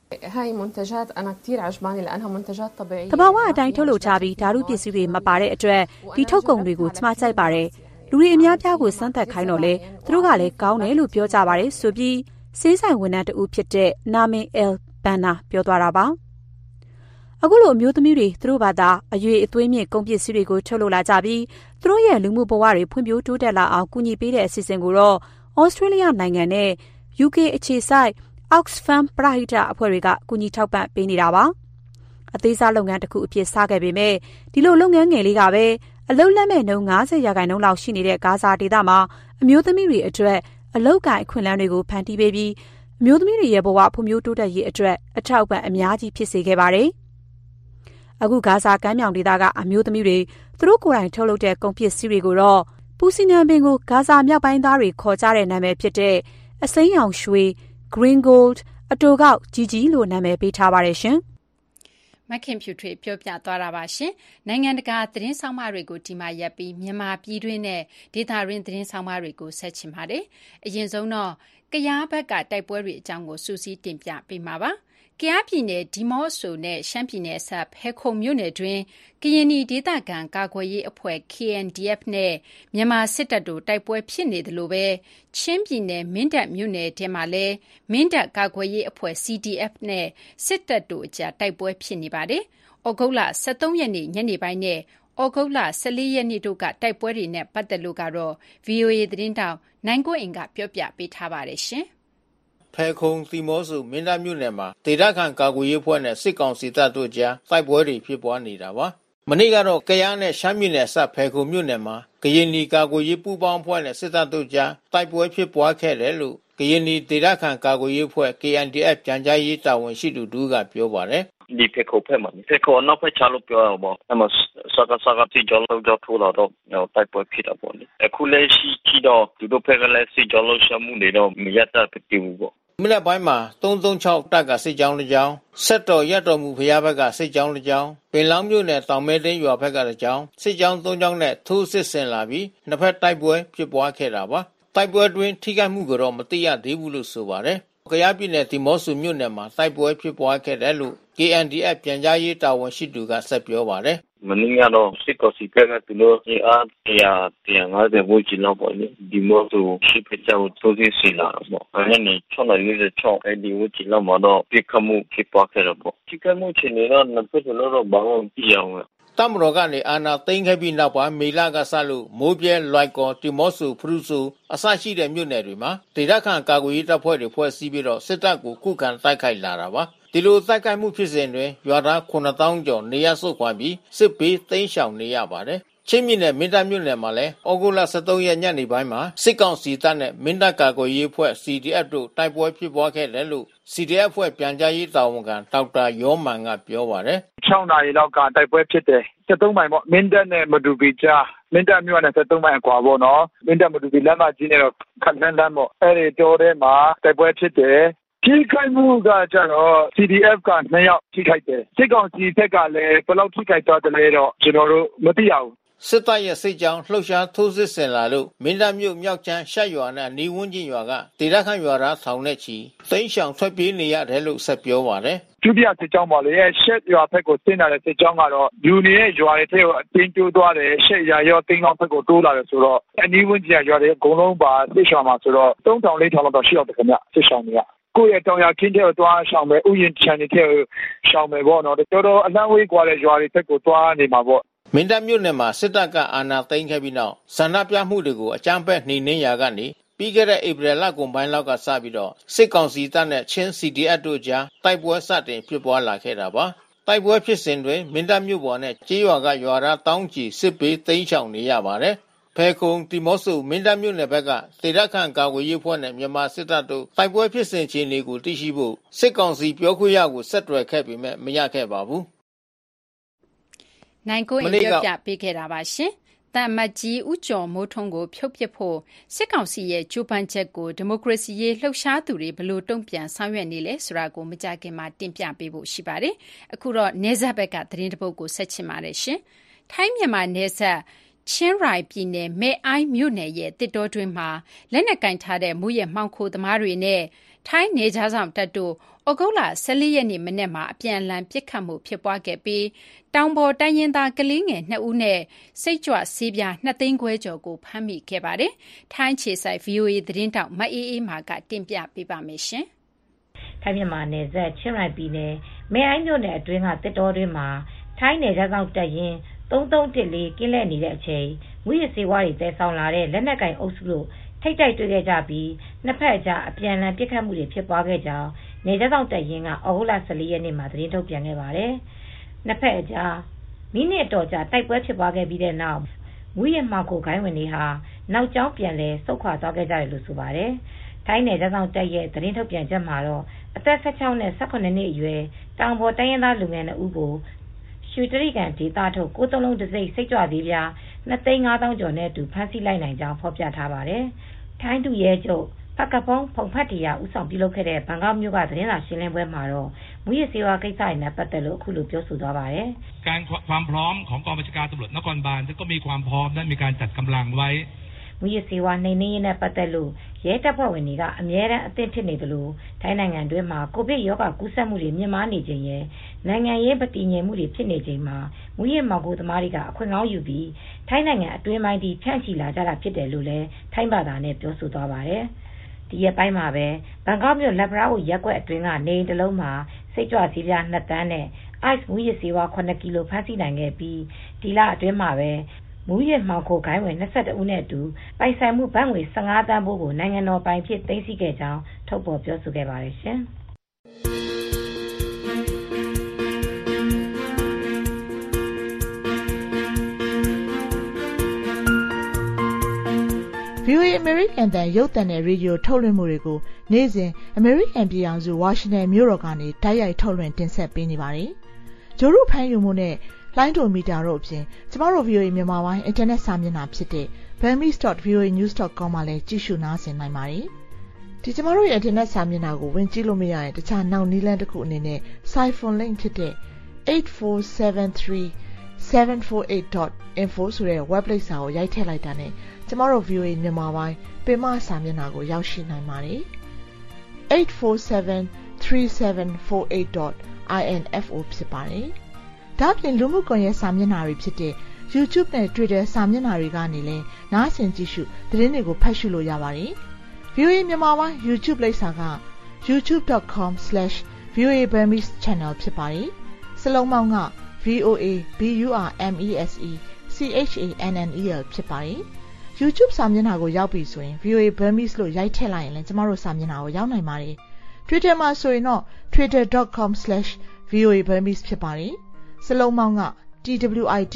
တဘာဝအတိုင်းထုတ်လုပ်ချပြီးဓာတုပစ္စည်းတွေမပါတဲ့အတွက်ဒီထုတ်ကုန်တွေကိုကျမကြိုက်ပါတယ်လူတွေအများပြားကိုစမ်းသပ်ခိုင်းတော့လေသူတို့ကလည်းကောင်းတယ်လို့ပြောကြပါတယ်ဆိုပြီးစီးဆိုင်ဝန်ထမ်းတဦးဖြစ်တဲ့နာမင်အယ်ဘန်နာပြောသွားတာပါအခုလိုအမျိုးသမီးတွေသူတို့ဘာသာအရွေအသွေးမြင့်ကုန်ပစ္စည်းတွေကိုထုတ်လုပ်လာကြပြီးသူတို့ရဲ့လူမှုဘဝတွေဖွံ့ဖြိုးတိုးတက်လာအောင်ကူညီပေးတဲ့အစီအစဉ်ကိုတော့ဩစတြေးလျနိုင်ငံနဲ့ UK အခြေစိုက် Oxfam ပရဟိတအဖွဲ့တွေကကူညီထောက်ပံ့ပေးနေတာပါအသေးစားလုပ်ငန်းတစ်ခုအဖြစ်စခဲ့ပေမဲ့ဒီလိုလုပ်ငန်းငယ်လေးကပဲအလုပ်လက်မဲ့နှုန်း90%လောက်ရှိနေတဲ့ဂါဇာဒေသမှာအမျိုးသမီးတွေအတွက်အလုပ်ကိုင်အခွင့်အလမ်းတွေကိုဖန်တီးပေးပြီးအမျိုးသမီးတွေရဲ့ဘဝဖွံ့ဖြိုးတိုးတက်ရေးအတွက်အထောက်အပံ့အများကြီးဖြစ်စေခဲ့ပါတယ်အခုဂါဇာကမ်းမြောင်ဒေသကအမျိုးသမီးတွေသူတို့ကိုယ်တိုင်ထုတ်လုပ်တဲ့ကုန်ပစ္စည်းတွေကိုတော့ပူစီနံပင်ကိုဂါဇာမြောက်ပိုင်းသားတွေခေါ်ကြတဲ့နာမည်ဖြစ်တဲ့အစိမ်းရောင်ရွှေ green gold အတိုကောက်ကြီးလို့နာမည်ပေးထားပါတယ်ရှင်မခင်ဖြူထွေပြောပြသွားတာပါရှင်နိုင်ငံတကာသတင်းဆောင်မတွေကိုဒီမှာရပ်ပြီးမြန်မာပြည်တွင်းနဲ့ဒေသရင်းသတင်းဆောင်မတွေကိုဆက်ချင်ပါတယ်အရင်ဆုံးတော့ကယားဘက်ကတိုက်ပွဲတွေအကြောင်းကိုစူးစီးတင်ပြပေးမှာပါကယားပြည်နယ်ဒီမော့ဆိုနဲ့ရှမ်းပြည်နယ်ဆပ်ဖဲခုံမြို့နယ်တွင်ကရင်နီဒေသခံကာကွယ်ရေးအဖွဲ့ KNDF နဲ့မြန်မာစစ်တပ်တို့တိုက်ပွဲဖြစ်နေတယ်လို့ပဲချင်းပြည်နယ်မင်းတပ်မြို့နယ်ထဲမှာလည်းမင်းတပ်ကာကွယ်ရေးအဖွဲ့ CDF နဲ့စစ်တပ်တို့အကြားတိုက်ပွဲဖြစ်နေပါတယ်။ဩဂုတ်လ23ရက်နေ့ညနေပိုင်းနဲ့ဩဂုတ်လ14ရက်နေ့တို့ကတိုက်ပွဲတွေနဲ့ပတ်သက်လို့ကတော့ VOA သတင်းတောက်နိုင်ကိုအင်ကပြောပြပေးထားပါတယ်ရှင်။ဖဲခုံသီမောစုမင်းတပ်မြို့နယ်မှာဒေသခံကာကွယ်ရေးအဖွဲ့နဲ့စစ်ကောင်စီတပ်တို့ကြားတိုက်ပွဲတွေဖြစ်ပွားနေတာပါ။မနေ့ကတော့ကယားနဲ့ရှမ်းပြည်နယ်ဆပ်ဖဲခုံမြို့နယ်မှာကရင်နီကာကွယ်ရေးပူးပေါင်းအဖွဲ့နဲ့စစ်တပ်တို့ကြားတိုက်ပွဲဖြစ်ပွားခဲ့တယ်လို့ကရင်နီဒေသခံကာကွယ်ရေးအဖွဲ့ KNDF ကြံကြားရေးတာဝန်ရှိသူတို့ကပြောပါတယ်ဒီဖက်ခုဖက်မှာဖက်ခုနောက်ဖက်ချလို့ပြောရအောင်အဲ့မှာစကားတိကျော်လောက်တော့ထိုးတော့တိုက်ပွဲဖြစ်တာပေါ့လေအခုလည်းရှိတော့သူတို့ဖက်ကလည်းစစ်ကြောလို့ရှမှုနေတော့မရတတ်ဘူးပေါ့မနေ့ပိုင်းမှာ336တပ်ကစစ်ကြောင်းတစ်ကြောင်းဆက်တော်ရတော်မူဖရားဘက်ကစစ်ကြောင်းတစ်ကြောင်းပင်လောင်းမြို့နယ်တောင်မဲတင်းရွာဘက်ကတစ်ကြောင်းစစ်ကြောင်း3ကြောင်းနဲ့ထိုးစစ်ဆင်လာပြီးနှစ်ဖက်တိုက်ပွဲဖြစ်ပွားခဲ့တာပါတိုက်ပွဲတွင်ထိခိုက်မှုကတော့မသိရသေးဘူးလို့ဆိုပါတယ်ကယားပြည်နယ်ဒီမော့ဆူမြို့နယ်မှာတိုက်ပွဲဖြစ်ပွားခဲ့တယ်လို့ KNDF ပြန်ကြားရေးတာဝန်ရှိသူကဆက်ပြောပါတယ်မနေ့ကတော့စစ်ကောင်စီကသူတို့အား150ဝန်းကျင်လောက်ပေါ့လေဒီမော့ဆူရှိဖက်ကြောင်းထိုးစစ်ဆင်လာတော့ပေါ့အဲ့ဒီ646အဲ့ဒီဝန်းကျင်လောက်မှာတော့ပြစ်ခမှုဖြစ်ပွားခဲ့တော့ပေါ့ပြစ်ခမှုချင်းတွေတော့နှစ်ဖက်တော့ဘာမှမပြအောင်တမတော်ကနေအာဏာသိမ်းခဲ့ပြီးနောက်ပိုင်းမေလကစလို့မိုးပြဲလွိုက်ကော်တီမော့ဆူဖရုဆူအစရှိတဲ့မြို့နယ်တွေမှာဒေသခံကာကွယ်ရေးတပ်ဖွဲ့တွေဖွဲ့စည်းပြီးတော့စစ်တပ်ကိုခုခံတိုက်ခိုက်လာတာပါဒီလိုတိုက်ခိုက်မှုဖြစ်စဉ်တွင်ရွာသား9000ကျော်နေရဆုတ်ခွာပြီးစစ်ဘေးတိမ်းရှောင်နေရပါတယ်ချင်းပြည်နယ်မင်းတပ်မြို့နယ်မှာလည်းဩဂုတ်လ23ရက်ညနေပိုင်းမှာစစ်ကောင်စီတပ်နဲ့မင်းတပ်ကာကွယ်ရေးအဖွဲ့ CDF တို့တိုက်ပွဲဖြစ်ပွားခဲ့တယ်လို့ CDF ဖွဲ့ပြန်ကြားရေးတာဝန်ခံဒေါက်တာယောမန်ကပြောပါတယ် 6နာရီလောက်ကတိုက်ပွဲဖြစ်တယ်73မိုင်ပေါ့မင်းတပ်နဲ့မတူပီကြားမင်းတပ်မြို့နဲ့73မိုင်အကွာပေါ့နော်မင်းတပ်မတူပီလမ်းမကြီးနဲ့တော့ခက်လန်းလန်းပေါ့အဲ့ဒီတောထဲမှာတိုက်ပွဲဖြစ်တယ်ထိခိုက်မှုကကျတော့ CDF က2ယောက်ထိခိုက်တယ်စစ်ကောင်စီဘက်ကလည်းဘယ်လောက်ထိခိုက်သွားတယ်လဲတော့ကျွန်တော်တို့မသိရဘူးစစ်တပ်ရဲ့စစ်ကြောင်းလှုပ်ရှားထိုးစစ်ဆင်လာလို့မင်းတပ်မြို့မြောက်ချမ်းရှက်ရွာနဲ့နီးဝန်းကျင်ရွာကဒေသခံရွာသားထောင်နဲ့ချီသိမ်းရှောင်ထွက်ပြေးနေရတယ်လို့ဆက်ပြောပါတယ်ဒုတိယစစ်ကြောင်းပါလေရှက်ရွာဘက်ကိုဆင်းလာတဲ့စစ်ကြောင်းကတော့ယူနေရဲ့ရွာတွေထဲကိုအတင်းကျိုးသွားတယ်ရှက်ရွာရောတင်းလောက်ဘက်ကိုတိုးလာတယ်ဆိုတော့အနီးဝန်းကျင်ရွာတွေအကုန်လုံးပါစစ်ရှောင်မှာဆိုတော့3000 4000လောက်တော့ရှိတော့တယ်ခင်ဗျစစ်ရှောင်တွေကကိုယ့်ရဲ့တောင်ရခင်းတဲ့ကိုသွားရှောင်မယ်ဥယျာဉ်ခြံတွေထဲကိုရှောင်မယ်ပေါ့နော်တော်တော်အလန့်ဝေးกว่าတဲ့ရွာတွေဘက်ကိုသွားနေမှာပေါ့မင်းတပ်မြို့နယ်မှာစစ်တပ်ကအာဏာသိမ်းခဲ့ပြီးနောက်ဆန္ဒပြမှုတွေကိုအကြမ်းဖက်နှိမ်နင်းရာကနေပြီးခဲ့တဲ့ဧပြီလကုန်ပိုင်းလောက်ကစပြီးတော့စစ်ကောင်စီတပ်နဲ့ချင်း CDF တို့ကြားတိုက်ပွဲစတင်ဖြစ်ပွားလာခဲ့တာပါတိုက်ပွဲဖြစ်စဉ်တွင်မင်းတပ်မြို့ပေါ်နဲ့ကြေးရွာကရွာသားတောင်းချီစစ်ပေးသိမ်းရှောင်နေရပါတယ်ဖဲခုံတီမော့ဆိုမင်းတပ်မြို့နယ်ဘက်ကဒေသခံကာကွယ်ရေးဖွဲ့နဲ့မြန်မာစစ်တပ်တို့တိုက်ပွဲဖြစ်စဉ်ခြေအနေကိုသိရှိဖို့စစ်ကောင်စီပြောခွင့်ရကိုဆက်သွယ်ခဲ့ပေမဲ့မရခဲ့ပါဘူးနိုင်ကိုပြောပြပေးခဲ့တာပါရှင်။တမ္မကြီးဦးကျော်မိုးထွန်းကိုဖြုတ်ပစ်ဖို့စစ်ကောင်စီရဲ့ကြိုးပမ်းချက်ကိုဒီမိုကရေစီရေးလှုပ်ရှားသူတွေဘယ်လိုတုံ့ပြန်ဆောင်ရွက်နေလဲဆိုတာကိုမကြခင်မှာတင်ပြပေးဖို့ရှိပါတယ်။အခုတော့နေဆက်ဘက်ကသတင်းတပုတ်ကိုဆက်ချင်ပါတယ်ရှင်။ထိုင်းမြန်မာနေဆက်ချင်းရိုင်ပြည်နယ်မဲအိုင်းမြို့နယ်ရဲ့တစ်တော်တွင်မှာလက်နက်ကင်ထားတဲ့မူရဲ့မှောင်ခိုသမားတွေနဲ့ထိုင်းနေကြားဆောင်တပ်တို့ဩဂုတ်လ14ရက်နေ့မနေ့မှာအပြန်အလှန်ပစ်ခတ်မှုဖြစ်ပွားခဲ့ပြီးတောင်ပေါ်တိုင်းရင်းသားကလေးငယ်2ဦးနဲ့စိတ်ကြွဆေးပြား2သိန်းခွဲကျော်ကိုဖမ်းမိခဲ့ပါတယ်။ထိုင်းခြေဆိုင် VOA သတင်းတောက်မအေးအေးမာကတင်ပြပေးပါမယ်ရှင်။ထိုင်းမြန်မာနယ်စပ်ချင်းရိုင်ပြည်နယ်မဲအိုင်းမြို့နယ်အတွင်းကတစ်တော်တွင်မှာထိုင်းနယ်ကြားဆောင်တပ်ရင်း3314ကင်းလှည့်နေတဲ့အချိန်မူရစေဝါးတွေတဲဆောင်လာတဲ့လက်နက်ကင်အုပ်စုတို့ထိတ်တိုက်တွေ့ခဲ့ကြပြီးနှစ်ဖက်အကြားအပြန်အလှန်ပစ်ခတ်မှုတွေဖြစ်ပွားခဲ့ကြောင်းနေကြားဆောင်တပ်ရင်းကဩဂုတ်လ14ရက်နေ့မှာသတင်းထုတ်ပြန်ခဲ့ပါတယ်။နှစ်ဖက်အကြားမိနစ်တော်ကြာတိုက်ပွဲဖြစ်ပွားခဲ့ပြီးတဲ့နောက်မူရမှောက်ကိုခိုင်းဝင်တွေဟာနောက်ကျောင်းပြန်လဲဆုတ်ခွာသွားခဲ့ကြတယ်လို့ဆိုပါတယ်။ထိုင်းနယ်ကြားဆောင်တပ်ရဲ့သတင်းထုတ်ပြန်ချက်မှာတော့အသက်16နဲ့18နှစ်အရွယ်တောင်ပေါ်တိုင်းရင်းသားလူငယ်2ဦးကိုရွှေတရိကန်ဒေသထုတ်9လုံးတစိမ့်စိတ်ကြွသေးပြား2,500,000 ကျော်နဲ့အတူဖမ်းဆီးလိုက်နိုင်ကြောင်းဖော်ပြထားပါတယ်။ထိုင်းဒုရဲချုပ်ဖကဖုံးဖုန်ဖတ်တရားဦးဆောင်ပြုလုပ်ခဲ့တဲ့ဘန်ကောက်မြို့ကသတင်းစာရှင်းလင်းပွဲမှာတော့မူရစေဝါကိစ္စတွေနဲ့ပတ်သက်လို့အခုလိုပြောဆိုသွားပါတယ်။การความพร้อมของกองบัญชาการตำรวจนครบาลก็มีความพร้อมและมีการจัดกำลังไว้မူရစေဝါနှိမ်နင်းရေးနဲ့ပတ်သက်လို့ရဲတပ်ဖွဲ့ဝင်တွေကအမြဲတမ်းအသင့်ဖြစ်နေတယ်လို့ထိုင်းနိုင်ငံတွင်းမှာကိုဗစ်ရောဂါကူးစက်မှုတွေမြင့်မားနေချိန်ရဲ့နိုင်ငံရေးပဋိဉာဉ်မှုတွေဖြစ်နေချိန်မှာမူရမောင်ကိုသမားတွေကအခွင့်ကောင်းယူပြီးထိုင်းနိုင်ငံအတွင်းပိုင်းထိဖြန့်ချီလာကြတာဖြစ်တယ်လို့လည်းထိုင်းဘာသာနဲ့ပြောဆိုသွားပါတယ်။ဒီရက်ပိုင်းမှာပဲဘန်ကောက်မြို့လက်ပရာကိုရက်ကွက်အတွင်းကနေတလုံးမှာစိတ်ကြွဆေးပြား2တန်းနဲ့ ice မူရစေဝါ9ကီလိုဖမ်းဆီးနိုင်ခဲ့ပြီးဒီလအတွင်းမှာပဲမူရမှောင်ခိုခိုင်းဝင်22ဦးနဲ့အတူပိုင်ဆိုင်မှုဘဏ်ငွေ15သန်းဖိုးကိုနိုင်ငံတော်ပိုင်ဖြစ်သိမ်းဆည်းခဲ့ကြောင်းထုတ်ဖော်ပြောဆိုခဲ့ပါတယ်ရှင်။ VOA American တန်ရုပ်သံနဲ့ရေဒီယိုထုတ်လွှင့်မှုတွေကိုနေ့စဉ် American ပြည်ထောင်စု Washington မြို့တော်ကနေတိုက်ရိုက်ထုတ်လွှင့်တင်ဆက်ပေးနေပါတယ်။ဂျိုရုဖမ်းယူမှုနဲ့လိုင်းဒိုမီတာတို့အပြင်ကျမတို့ VOA မြန်မာပိုင်းအင်တာနက်စာမျက်နှာဖြစ်တဲ့ burmese.voanews.com မှာလည်းကြည့်ရှုနားဆင်နိုင်ပါတယ်။ဒီကျမတို့ရဲ့အင်တာနက်စာမျက်နှာကိုဝင်ကြည့်လို့မရရင်တခြားနောက်နည်းလမ်းတစ်ခုအနေနဲ့ Siphon link ဖြစ်တဲ့ 8473748.info ဆိုတဲ့ web လိပ်စာကိုရိုက်ထည့်လိုက်တာနဲ့ကျမတို့ VOA မြန်မာပိုင်းပင်မစာမျက်နှာကိုရောက်ရှိနိုင်ပါတယ်။ 8473748.info ဖြစ်ပါတယ်။ဒါ့အပြင်လူမှုကွန်ရက်စာမျက်နှာတွေဖြစ်တဲ့ YouTube နဲ့ Twitter စာမျက်နှာတွေကနေလည်းနားဆင်ကြည့်ရှုသတင်းတွေကိုဖတ်ရှုလို့ရပါတယ်။ VOA မြန်မာပိုင်း YouTube လိပ်စာက youtube.com/VOA Burmese Channel ဖြစ်ပါတယ်။စလုံးပေါင်းက VOA BURMESE CHANNEL ဖြစ်ပါတယ်။ YouTube စာမျက်နှာကိုရောက်ပြီဆိုရင် VOA Burmese လို့ရိုက်ထည့်လိုက်ရင်လည်းကျမတို့စာမျက်နှာကိုရောက်နိုင်ပါတယ်။ Twitter မှာဆိုရင်တော့ twitter.com/VOA Burmese ဖြစ်ပါတယ်။စလုံးပေါင်းက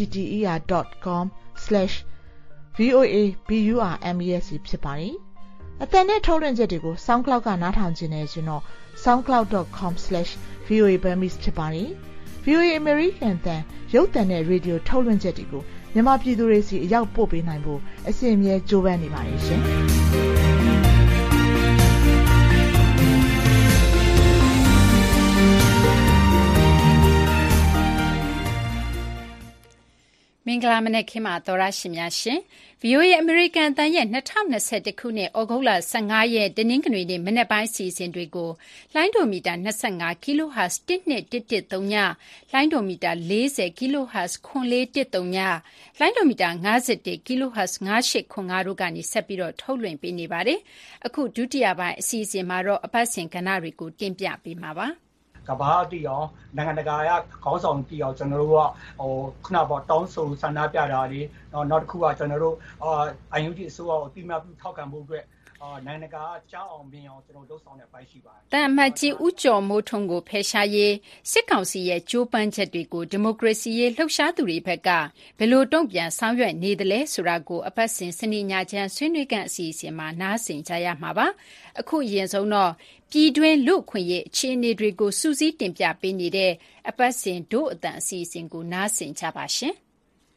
twiter.com/VOA BURMESE ဖြစ်ပါတယ်။အသံနဲ့ထုတ်လွှင့်ချက်တွေကို SoundCloud ကနားထောင်ခြင်းနဲ့ဆိုတော့ soundcloud.com/VOA Burmese ဖြစ်ပါတယ်။ VOA American အသံရုပ်သံနဲ့ရေဒီယိုထုတ်လွှင့်ချက်တွေကိုမြန်မာပြည်သူတွေစီအရောက်ပို့ပေးနိုင်ဖို့အစီအမြဲကြိုးပမ်းနေပါတယ်ရှင်။မင်္ဂလာမနက်ခင်းပါသောရရှိများရှင် VOA American အသံရဲ့2021ခုနှစ်ဩဂုတ်လ15ရက်တနင်္ဂနွေနေ့မနက်ပိုင်းစီစဉ်တွေကိုလိုင်းဒိုမီတာ25 kHz 12113ညလိုင်းဒိုမီတာ40 kHz 9413ညလိုင်းဒိုမီတာ51 kHz 9895တို့ကနေဆက်ပြီးတော့ထုတ်လွှင့်ပေးနေပါတယ်အခုဒုတိယပိုင်းအစီအစဉ်မှာတော့အပတ်စဉ်ကဏ္ဍတွေကိုတင်ပြပေးမှာပါကဘာတီအောင်နိုင်ငံတကာရခေါင်းဆောင်တီအောင်ကျွန်တော်တို့ကခုနပေါ့တောင်းဆိုဆန္ဒပြတာတွေနောက်တစ်ခုကကျွန်တော်တို့IUG အစိုးရကိုအတိအမှတ်ပြုထောက်ခံဖို့အတွက်နိုင်ငံတကာကြောင်းအောင်မြင်အောင်ကျွန်တော်တို့ဆောင်တဲ့အပိုင်းရှိပါတယ်။တန်အမတ်ကြီးဦးကျော်မိုးထွန်းကိုဖယ်ရှားရေးစစ်ကောင်စီရဲ့ကြိုးပမ်းချက်တွေကိုဒီမိုကရေစီရေးလှုပ်ရှားသူတွေဘက်ကဘယ်လိုတုံ့ပြန်ဆောင်ရွက်နေသလဲဆိုတာကိုအပတ်စဉ်စနေညချမ်းဆွေးနွေးခန့်အစီအစဉ်မှာနားဆင်ကြရမှာပါ။အခုအရင်ဆုံးတော့ပြည်တွင်းလူ့အခွင့်အရေးအခြေအနေတွေကိုစူးစီးတင်ပြပေးနေတဲ့အပတ်စဉ်ဒို့အတန်အစီအစဉ်ကိုနားဆင်ကြပါရှင်။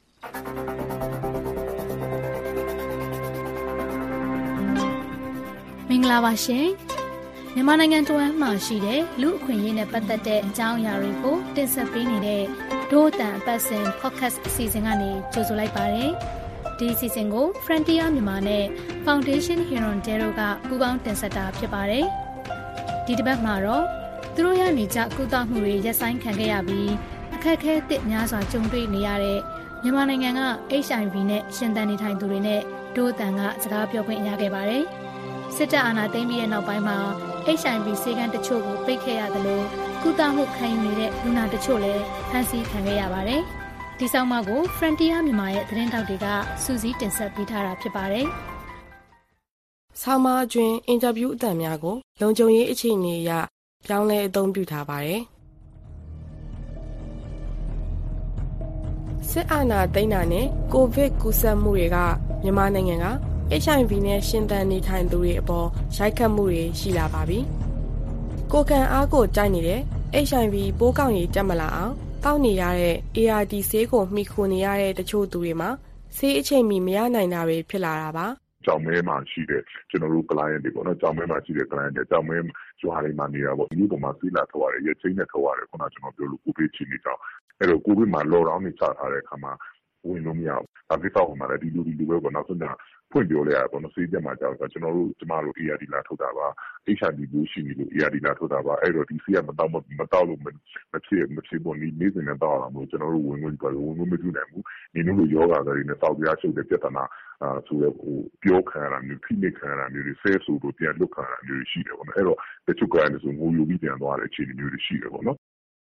မင်္ဂလာပါရှင်မြန်မာနိုင်ငံတဝန်းမှာရှိတဲ့လူအခွင့်အရေးနဲ့ပတ်သက်တဲ့အကြောင်းအရာတွေကိုတင်ဆက်ပေးနေတဲ့ဒို့အတန်အပတ်စဉ် podcast အစီအစဉ်ကနေကြိုဆိုလိုက်ပါတယ်ဒီအစီအစဉ်ကို Frontier မြန်မာနဲ့ Foundation Hirondelle ကပူးပေါင်းတင်ဆက်တာဖြစ်ပါတယ်ဒီတစ်ပတ်မှာတော့သူတို့ရနေကြကုသမှုတွေရပ်ဆိုင်းခံခဲ့ရပြီးအခက်အခဲတစ်များစွာကြုံတွေ့နေရတဲ့မြန်မာနိုင်ငံက HIV နဲ့ရှင်သန်နေထိုင်သူတွေနဲ့ဒို့အတန်ကစကားပြောခွင့်ရခဲ့ပါတယ်စစ်တပ်အာဏာသိမ်းပြီးတဲ့နောက်ပိုင်းမှာ HIV ဆေးကန်းတချို့ကိုပိတ်ခဲ့ရတယ်လို့ကုသမှုခံယူနေတဲ့လူနာတချို့လည်းဖမ်းဆီးခံခဲ့ရပါတယ်။ဒီဆောင်မကို Frontier မြန်မာရဲ့သတင်းတောက်တွေကစူးစီးတင်ဆက်ပေးထားတာဖြစ်ပါတယ်။ဆောင်းပါးအတွင်းအင်တာဗျူးအသံများကိုလုံခြုံရေးအခြေအနေအရပြောင်းလဲအသုံးပြုထားပါတယ်။စစ်အာဏာသိမ်းတာနဲ့ကိုဗစ်ကူးစက်မှုတွေကမြန်မာနိုင်ငံကHIV နဲ့ရှင်သန်နေထိုင်သူတွေအပေါ်ရိုက်ခတ်မှုတွေရှိလာပါပြီ။ကိုယ်ခံအားကိုကြိုက်နေတဲ့ HIV ပိုးကောင်ရည်တက်မလာအောင်တောက်နေရတဲ့ ART ဆေးကိုမှီခိုနေရတဲ့တချို့သူတွေမှာဆေးအချိန်မီမရနိုင်တာတွေဖြစ်လာတာပါ။ကြောင်မဲမှာရှိတဲ့ကျွန်တော်တို့ client တွေပေါ့နော်ကြောင်မဲမှာရှိတဲ့ client တွေကြောင်မဲကျွားတွေမှာနေတာပေါ့ဒီပေါ်မှာဆေးလာထုတ်ရတယ်ရချင်းနဲ့ထုတ်ရတယ်ခုနကျွန်တော်ပြောလို့ကိုဗစ်ချင်းနေကြောင်းအဲ့တော့ကိုဗစ်မှာ lockdown တွေချထားတဲ့အခါမှာဝင်လို့မရဘူး။ဒါကိစ္စကိုမှလည်းဒီလိုပဲပေါ့နောက်ဆုံးဖွင့်ပြောလိုက်ရပေါ့နော်ဆေးချက်မှာကြောက်ဆိုကျွန်တော်တို့ကျမတို့ ARD လာထုတ်တာပါ HIV ကိုရှိနေလို့ ARD လာထုတ်တာပါအဲ့တော့ဒီဆေးကမတောက်လို့မဖြစ်ပေါ်နေ့စဉ်နဲ့တောက်ရမှာမို့ကျွန်တော်တို့ဝင်မပြုနိုင်ဘူးနေလို့ယောဂါတွေနဲ့တောက်ပြားချုပ်တဲ့ပြဿနာဆိုတော့ပြောခံရတာမျိုးဖိနှိပ်ခံရတာမျိုးတွေဆဲဆိုလို့ပြန်လွတ်ခံရတာမျိုးရှိတယ်ပေါ့နော်အဲ့တော့တချို့ကလည်းဆိုငိုယိုပြီးပြန်သွားတဲ့အခြေအနေမျိုးတွေရှိတယ်ပေါ့နော်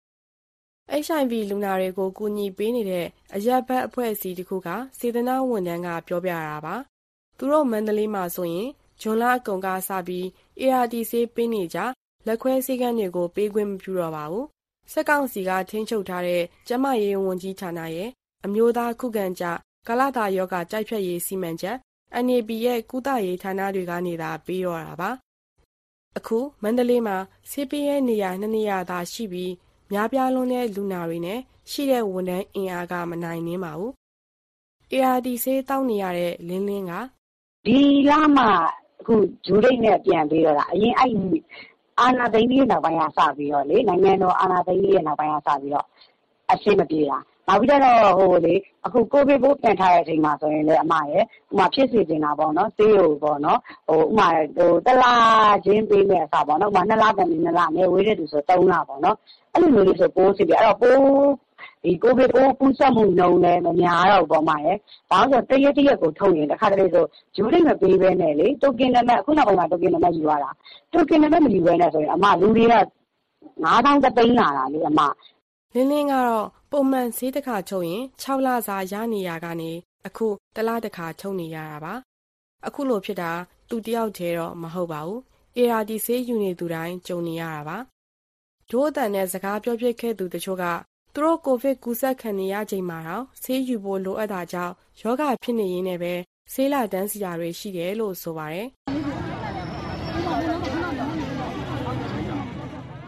HIV လူနာတွေကိုကူညီပေးနေတဲ့အရပ်ဘက်အဖွဲ့အစည်းတစ်ခုကစေတနာဝန်ထမ်းကပြောပြတာပါသူတို့မန္တလေးမှာဆိုရင်ဂျွန်လအကုန်ကစပြီး ART ဆေးပေးနေကြလက်ခွဲဆေးကန်းတွေကိုပေးခွင့်မပြုတော့ပါဘူးစက်ကောင်စီကထိန်းချုပ်ထားတဲ့ကျန်းမာရေးဝန်ကြီးဌာနရဲ့အမျိုးသားခုခံကြကာလတာယောဂတိုက်ဖြတ်ရေးစီမံချက် NAP ရဲ့ကုသရေးဌာနတွေကနေသာပေးတော့တာပါအခုမန္တလေးမှာဆေးပေးရဲ့နေရာ2နေရာသာရှိပြီးများပြားလွန်းတဲ့လူနာတွေနဲ့ရှိတဲ့ဝန်ထမ်းအင်အားကမနိုင်နှင်းပါဘူး ART ဆေးတောင်းနေရတဲ့လင်းကဒီလမှာအခုဂျူရိတ်နဲ့ပြန်ပြီးတော့အရင်အဲ့အာနာသိန်းကြီးနောက်ပိုင်းကစပြီးတော့လေနိုင်ငံတော်အာနာသိန်းကြီးရဲ့နောက်ပိုင်းကစပြီးတော့အရှင်းမပြေတာနောက်ပြီးတော့ဟိုလေအခုကိုဗစ်ပိုးပြန်ထားတဲ့အချိန်မှာဆိုရင်လည်းအမရဲ့ဥမာဖြစ်စီနေတာပေါ့နော်ဆေးကိုပေါ့နော်ဟိုဥမာဟိုတလားချင်းပေးမဲ့အစားပေါ့နော်ဥမာ2လတန်ပြီး2လနဲ့ဝေးတဲ့သူဆို3လပေါ့နော်အဲ့လိုမျိုးလေးဆိုပိုးစီပြအဲ့တော့ပိုးဒီကိုဗစ်ပိုးကူးစက်မှုနှုန်းလည်းမများတော့ပေါ့မှာရဲ့ဘာလို့ဆိုတရက်ကိုထုတ်ရင်တစ်ခါတလေဆိုဂျူးလိတ်မပေးဘဲနဲ့လေတိုကင်နံပါတ်အခုနောက်ပိုင်းမှာတိုကင်နံပါတ်ယူရတာတိုကင်နံပါတ်မယူဘဲနဲ့ဆိုရင်အမလူတွေက9000သိန်းလာတာလေအမလင်းကတော့ပုံမှန်ဈေးတစ်ခါချုပ်ရင်6လစာရနေရကနေအခု1လတစ်ခါချုပ်နေရတာပါအခုလိုဖြစ်တာသူတယောက်တည်းတော့မဟုတ်ပါဘူး ART ဆေးယူနေသူတိုင်းကြုံနေရတာပါဒို့အတန်နဲ့စကားပြောပြခဲ့သူတချို့ကသူတို့ကိုဗစ်ကူးစက်ခံနေရချိန်မှာတော့ဆေးယူဖို့လိုအပ်တာကြောင့်ယောဂဖြစ်နေရင်းနဲ့ပဲဆေးလာတန်းစီတာတွေရှိတယ်လို့ဆိုပါတယ်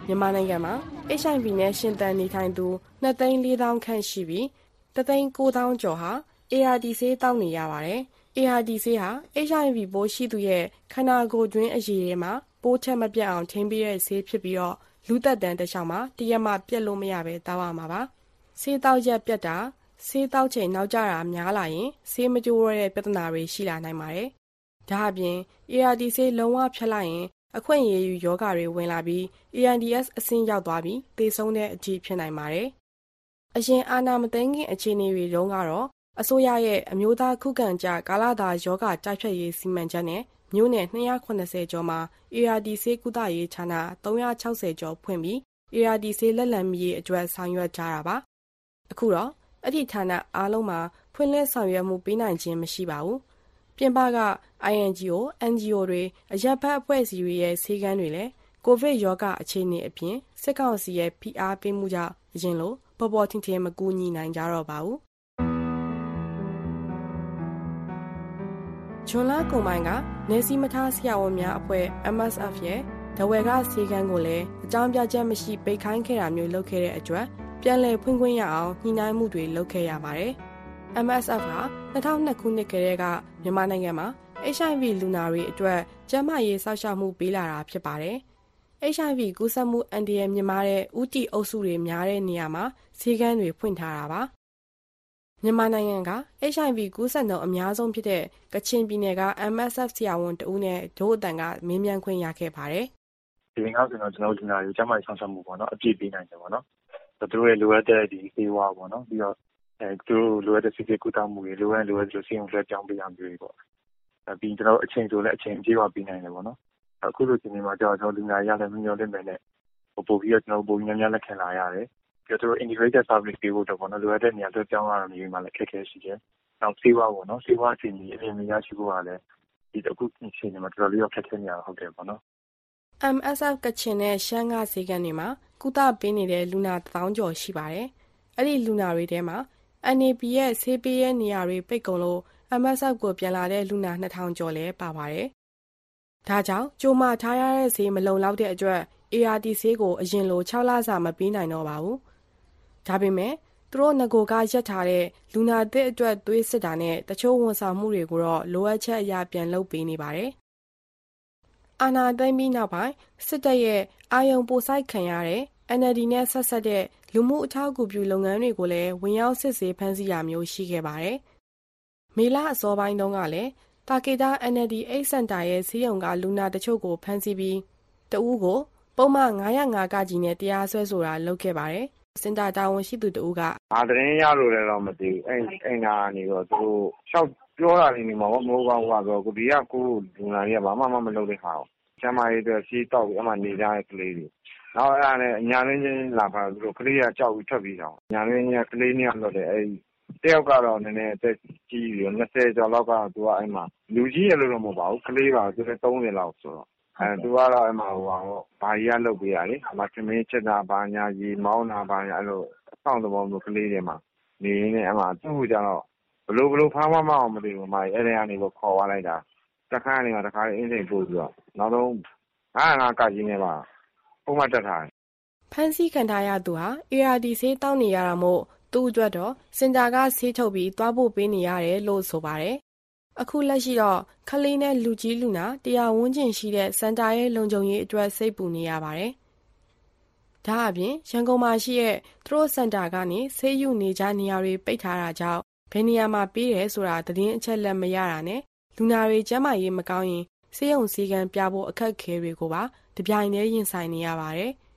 မြန်မာနိုင်ငံမှာ HIV နဲ့ရှင်သန်နေထိုင်သူ2,400,000 ခန့်ရှိပြီး 1,900,000 ကျော်ဟာ ART ဆေးတောင်းနေရပါတယ်။ ART ဆေးဟာ HIV ပိုးရှိသူရဲ့ခန္ဓာကိုယ်တွင်းအရည်ထဲမှာပိုးထက်မပြတ်အောင်ထိန်းပေးတဲ့ဆေးဖြစ်ပြီးတော့လူသက်တမ်းတစ်လျှောက်မှာတရက်မှပြတ်လို့မရပဲတောက်ရမှာပါ။ဆေးတောက်ရက်ပြတ်တာဆေးတောက်ချိန်နောက်ကျတာများလာရင်ဆေးမကျိုးရတဲ့ပြဿနာတွေရှိလာနိုင်ပါတယ်။ဒါအပြင် ART ဆေးလုံးဝဖြတ်လိုက်ရင်အခွင့်အရေးယူယောဂတွေဝင်လာပြီး AIDS အဆင့်ရောက်သွားပြီးသေဆုံးတဲ့အထိဖြစ်နိုင်ပါတယ်။အရင်အာဏာမသိမ်းခင်အခြေအနေတွေတုန်းကတော့အစိုးရရဲ့အမျိုးသားခုခံကြကာလတာယောဂတိုက်ဖြတ်ရေးစီမံချက်နဲ့မြို့နယ်280ကျော်မှာ ART ဆေးကုသရေးဌာန360ကျော်ဖွင့်ပြီး ART ဆေးလက်လံမီရေးအတွက်ဆောင်ရွက်ကြတာပါ။အခုတော့အဲ့ဒီဌာနအားလုံးမှာဖွင့်လှစ်ဆောင်ရွက်မှုပေးနိုင်ခြင်းမရှိပါဘူး။ပြင်ပက INGO, NGO တွေအရပ်ဘက်အဖွဲ့အစည်းတွေရဲ့ဆေးကမ်းတွေလည်းကိုဗစ်ရောဂါအခြေအနေအပြင်စစ်ကောင်စီရဲ့ဖိအားပေးမှုကြောင့်အရင်လိုပေါ်ပေါ်ထင်ထင်မကူညီနိုင်ကြတော့ပါဘူး။ဂျွန်လာကုံမိုင်ကနယ်စည်းမထားဆရာဝန်များအဖွဲ့ MSF ရဲ့ဒဝယ်ကဆေးကမ်းကိုလည်းအကြောင်းပြချက်မရှိပိတ်ခိုင်းခဲ့တာမျိုးလုပ်ခဲ့တဲ့အတွက်ပြန်လည်ဖွင့်ခွင့်ရအောင်ညှိနှိုင်းမှုတွေလုပ်ခဲ့ရပါတယ်။ MSF က2002ခုနှစ်ကတည်းကမြန်မာနိုင်ငံမှာ HIV လူနာတွေအတွက်ကျန်းမာရေးစောင့်ရှောက်မှုပေးလာတာဖြစ်ပါတယ်။ HIV ကူးစက်မှုအန္တရာယ်မြင့်မားတဲ့ဥတီအုပ်စုတွေများတဲ့နေရာမှာဆေးကမ်းတွေဖွင့်ထားတာပါ။မြန်မာနိုင်ငံက HIV ကူးစက်နှုန်းအများဆုံးဖြစ်တဲ့ကချင်ပြည်နယ်က MSF ဆရာဝန်တဦးနဲ့ဒို့အတန်ကမေးမြန်းခွင့်ရခဲ့ပါတယ်။ဒီငါဆိုတော့ကျွန်တော်လူနာတွေကိုကျန်းမာရေးစောင့်ရှောက်မှုပေါ့နော်အပြည့်ပေးနိုင်တယ်ပေါ့နော်။သူတို့ရဲ့လိုအပ်တဲ့ဒီဆေးဝါးပေါ့နော်ပြီးတော့သူတို့လိုအပ်တဲ့စစ်ဆေးကုသမှုတွေလိုအပ်တဲ့ဆေးရုံလက်ကြောင်းပေးရမျိုးတွေပေါ့။ပြီးကျွန်တော်အချိန်ဆိုလည်းအချိန်အပြည့်အဝပေးနိုင်တယ်ပေါ့နော်။အခုလိုချိန်မှာကျွန်တော်လူနာရလည်းမမျှော်လင့်ပဲနဲ့ပို့ပြီးတော့ကျွန်တော်ပုံများများလက်ခံလာရတယ်။ပြီးတော့သူတို့ integrated service ပေးဖို့တော့ပေါ့နော်လိုအပ်တဲ့နေရာလွှဲပြောင်းရတာမျိုးမှလည်းအခက်အခဲရှိတယ်။နောက်ဆေးဝါးပေါ့နော်ဆေးဝါးအချိန်ကြီးအရင်မရရှိဖို့ကလည်းဒီအခုအချိန်မှာတော်တော်လေးခက်ခဲနေရတာဟုတ်တယ်ပေါ့နော်။ MSF ကချင်နဲ့ရှမ်းကဆေးကမ်းတွေမှာကုသပေးနေတဲ့လူနာ1000ကျော်ရှိပါတယ်။အဲ့ဒီလူနာတွေထဲမှာ NAP ရဲ့ဆေးပေးရဲ့နေရာတွေပိတ်ကုန်လို့ MSF ကိုပြန်လာတဲ့လူနာ2000ကျော်လည်းပါပါတယ်။ဒါကြောင့်ကြိုမှာထားရတဲ့ဆေးမလုံလောက်တဲ့အတွက် ART ဆေးကိုအရင်လို6လစာမပေးနိုင်တော့ပါဘူး။ဒါပေမဲ့သူတို့ငကိုကရက်ထားတဲ့လူနာသစ်အတွက်သွေးစစ်တာနဲ့တချို့ဝန်ဆောင်မှုတွေကိုတော့လိုအပ်ချက်အရာပြန်လုပ်ပေးနေပါတယ်။အာဏာသိမ်းပြီးနောက်ပိုင်းစစ်တပ်ရဲ့အာယုံပိုစိုက်ခံရတဲ့ NLD နဲ့ဆက်ဆက်တဲ့လူမှုအထောက်အကူပြုလုပ်ငန်းတွေကိုလည်းဝင်ရောက်စစ်ဆေးဖမ်းဆီးရမျိုးရှိခဲ့ပါတယ်။မေလအစောပိုင်းတုန်းကလည်းတာကေတာ NLD အိတ်စင်တာရဲ့ဆေးရုံကလူနာတချို့ကိုဖမ်းဆီးပြီးတဦးကိုပုံမှန်905ကကြီးနဲ့တရားစွဲဆိုတာလုပ်ခဲ့ပါတယ်။စင်တာတာဝန်ရှိသူတဦးကသတင်းရလို့လည်းတော့မသိဘူး။အဲ့နာကနေတော့သူတို့ရှောက်ပြောတာနေမှာမဟုတ်ပါဘူးကတော့ကိုဒီကကိုလူနာကြီးကဘာမှမလုပ်တဲ့ခါ။ကျမကြီးတို့စီးတော့ပြီးအမှနေကြတဲ့ကလေးတွေ။နောက်အဲ့ဒါနဲ့ညာရင်းချင်းလာပါသူတို့ကလေးကကြောက်ပြီးထွက်ပြီးတော့ညာရင်းချင်းကလေးနှစ်ယောက်လွတ်တယ်အဲ့တယောက်ကတော့နည်းနည်းအသက်ကြီးပြီး20ကျော်လောက်ကသူကအဲ့မှာလူကြီးရလို့တော့မဟုတ်ပါဘူးကလေးပါသူလည်း30လောက်ဆိုတော့သူကတော့အဲ့မှာဘာကြီးကလုပ်ပေးရလေအမသမင်းချက်တာဘာညာကြီးမောင်းတာဘာညာအဲ့လိုအဆောင်သဘောမျိုးကလေးတွေမှာနေရင်းနဲ့အဲ့မှာသူ့ကိုကျတော့ဘလို့ဖားမအောင်မသိဘူးမအဲ့ဒီကနေခေါ်သွားလိုက်တာတခါနေမှာတခါအင်းစိန်ပို့ပြီးတော့နောက်ဆုံး905ကကြီးနဲ့ပါပုံမှန်တက်ထားတယ်ဖန်စီခံထားရသူဟာ ART ဆေးတောင်းနေရတာမို့သူ့အတွက်တော့စင်တာကဆေးထုတ်ပြီးသွားဖို့ပေးနေရတယ်လို့ဆိုပါတယ်။အခုလက်ရှိတော့ခလေးနဲ့လူကြီးလူနာတရားဝန်းကျင်ရှိတဲ့စင်တာရဲ့လုံခြုံရေးအတွက်စိတ်ပူနေရပါတယ်။ဒါအပြင်ရန်ကုန်မှာရှိတဲ့သူတို့စင်တာကနေဆေးယူနေကြနေရာတွေပိတ်ထားတာကြောင့်ဘယ်နေရာမှာပေးတယ်ဆိုတာသတင်းအချက်လက်မရတာနဲ့လူနာတွေကျန်းမာရေးမကောင်းရင်ဆေးရုံဆေးကမ်းပြဖို့အခက်အခဲတွေကိုပါတပြိုင်တည်းရင်ဆိုင်နေရပါတယ်။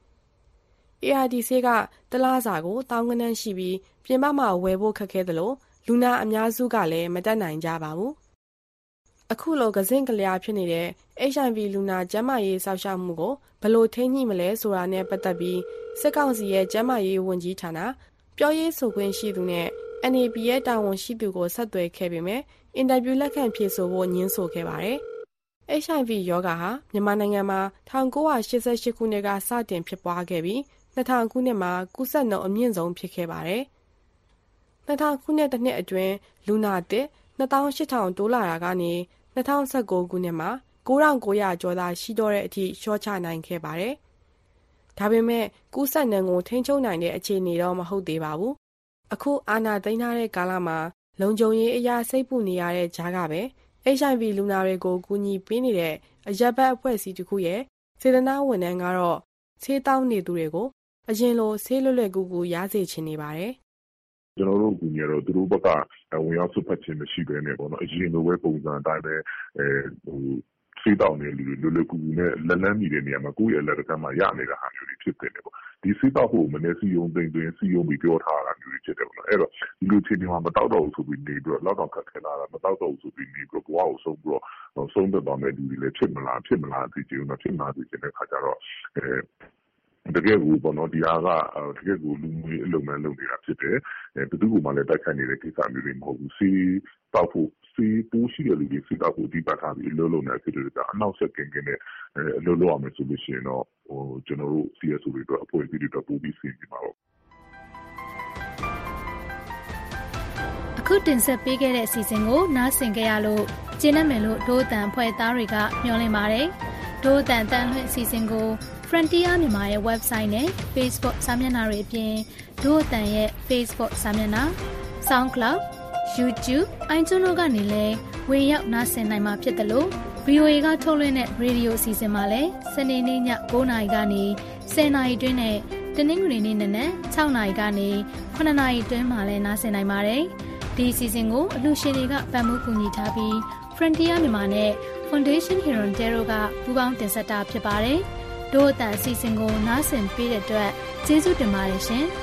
ART ဆေးကတလားစာကိုတောင်းကနန်းရှိပြီးပြင်ပမှာဝယ်ဖို့ခက်ခဲသလိုလူနာအများစုကလည်းမတက်နိုင်ကြပါဘူး။အခုလိုကစင့်ကလျာဖြစ်နေတဲ့ HIV လူနာကျန်းမာရေးစောင့်ရှောက်မှုကိုဘယ်လိုထိန်းညှိမလဲဆိုတာနဲ့ပတ်သက်ပြီးစစ်ကောင်စီရဲ့ကျန်းမာရေးဝန်ကြီးဌာနပြောရေးဆိုခွင့်ရှိသူနဲ့ NAP ရဲ့တာဝန်ရှိသူကိုဆက်သွယ်ခဲ့ပေမဲ့အင်တာဗျူးလက်ခံဖြေဆိုဖို့ညှင်းဆိုခဲ့ပါတယ်။ HIV ရောဂါဟာမြန်မာနိုင်ငံမှာ1988ခုနှစ်ကစတင်ဖြစ်ပွားခဲ့ပြီး2000ခုနှစ်မှာကူးစက်နှုန်းအမြင့်ဆုံးဖြစ်ခဲ့ပါတယ်။2000ခုနှစ်တစ်နှစ်အတွင်းလူနာသစ်28,000တိုးလာတာကနေ2019ခုနှစ်မှာ9,900ကျော်သာရှိတော့တဲ့အထိလျှော့ချနိုင်ခဲ့ပါတယ်။ဒါပေမဲ့ကူးစက်နှံကိုထိန်းချုပ်နိုင်တဲ့အခြေအနေတော့မဟုတ်သေးပါဘူးအခုအာဏာသိမ်းထားတဲ့ကာလမှာလုံခြုံရေးအရာစိတ်ပူနေရတဲ့ကြားကပဲ HIV လူနာတွေကိုကူညီပေးနေတဲ့အရပ်ဘက်အဖွဲ့အစည်းတစ်ခုရဲ့စေတနာဝန်ထမ်းကတော့ဆေးတောင်းနေသူတွေကိုအရင်လိုဆေးလွတ်လပ်ကူရစေချင်နေပါတယ်ကျွန်တော်တို့ကူညီတော့သူတို့ဘက်ကဝင်ရောက်ဆွတ်ဖက်ခြင်းမရှိဘဲနဲ့ပေါ့နော်အရင်လိုပဲပုံစံအတိုင်းပဲဆေးတောင်းနေလူတွေလွယ်ကူနဲ့လက်လန်းမိတဲ့နေရာမှာကိုယ့်ရဲ့အလက်ကမှရနေတာဟာမျိုးတွေဖြစ်နေတယ်ပေါ့ဒီဆေးတောက်ဖို့မနေ့စီယုံသိမ့်သွင်းစီယုံပြီးပြောထားတာမျိုးတွေဖြစ်တယ်ပေါ့နော်အဲ့တော့ဒီလိုချင်းတွေမှာမတောက်တော့ဘူးဆိုပြီးနေပြီးတော့လောက်တော့ခက်ခဲလာတာမတောက်တော့ဘူးဆိုပြီးနေပြီးတော့ဘဝကိုဆုံးပြီးတော့ဆုံးသက်သွားမဲ့လူတွေလည်းဖြစ်မလားသိချင်တော့ဖြစ်မလားသိချင်တဲ့ခါကျတော့တကယ်ကိုပေါ့နော်ဒီဟာကတကယ်ကိုလူမျိုးအလုံးမလုံးနေတာဖြစ်တယ်ဘယ်သူ့ကိုမှလည်းတိုက်ခိုက်နေတဲ့ကိစ္စမျိုးတွေမဟုတ်ဘူးစီတောက်ဖို့စီပိုးရှိတဲ့လူတွေစီတောက်ဖို့ဒီပတ်ထားပြီးလုံးလုံးနေဖြစ်တယ်ကအနောက်ဆက်ကင်းနဲ့လုံးလုံးအောင်ဆိုလို့ရှိရင်တော့ကျွန်တော်တို့ CSO တွေတော့အဖွဲ့အစည်းတွေတော့ပို့ပြီးစီနေမှာပေါ့အခုတင်ဆက်ပေးခဲ့တဲ့အစီအစဉ်ကိုနားဆင်ကြရလို့ကျေနပ်မယ်လို့ဒိုးအတန်ဖွဲ့သားတွေကမျှော်လင့်ပါတယ်ဒိုးအတန်တန်လွှင့်အစီအစဉ်ကို Frontier မြန်မာရဲ့ website နဲ့ Facebook စာမျက်နှာတွေအပြင်ဒိုးအတန်ရဲ့ Facebook စာမျက်နှာ SoundCloud YouTube iTunes တို့ကနေလည်းဝင်ရောက်နားဆင်နိုင်မှာဖြစ်တယ်လို့ VOA ကထုတ်လွှင့်တဲ့ရေဒီယိုအစီအစဉ်မှာလည်းစနေနေ့ည9:00 နာရီကနေ10:00 နာရီတွင်းနဲ့တနင်္ဂနွေနေ့နက်6:00 နာရီကနေ9:00 နာရီတွင်းမှာလည်းနားဆင်နိုင်ပါတယ်ဒီအစီအစဉ်ကိုအလှူရှင်တွေကပံ့ပိုးကူညီထားပြီး Frontier မြန်မာနဲ့ Foundation Hirondero ကပူးပေါင်းတင်ဆက်တာဖြစ်ပါတယ်ဒို့အတန်အစီအစဉ်ကိုနားဆင်ပေးတဲ့အတွက်ကျေးဇူးတင်ပါတယ်ရှင်။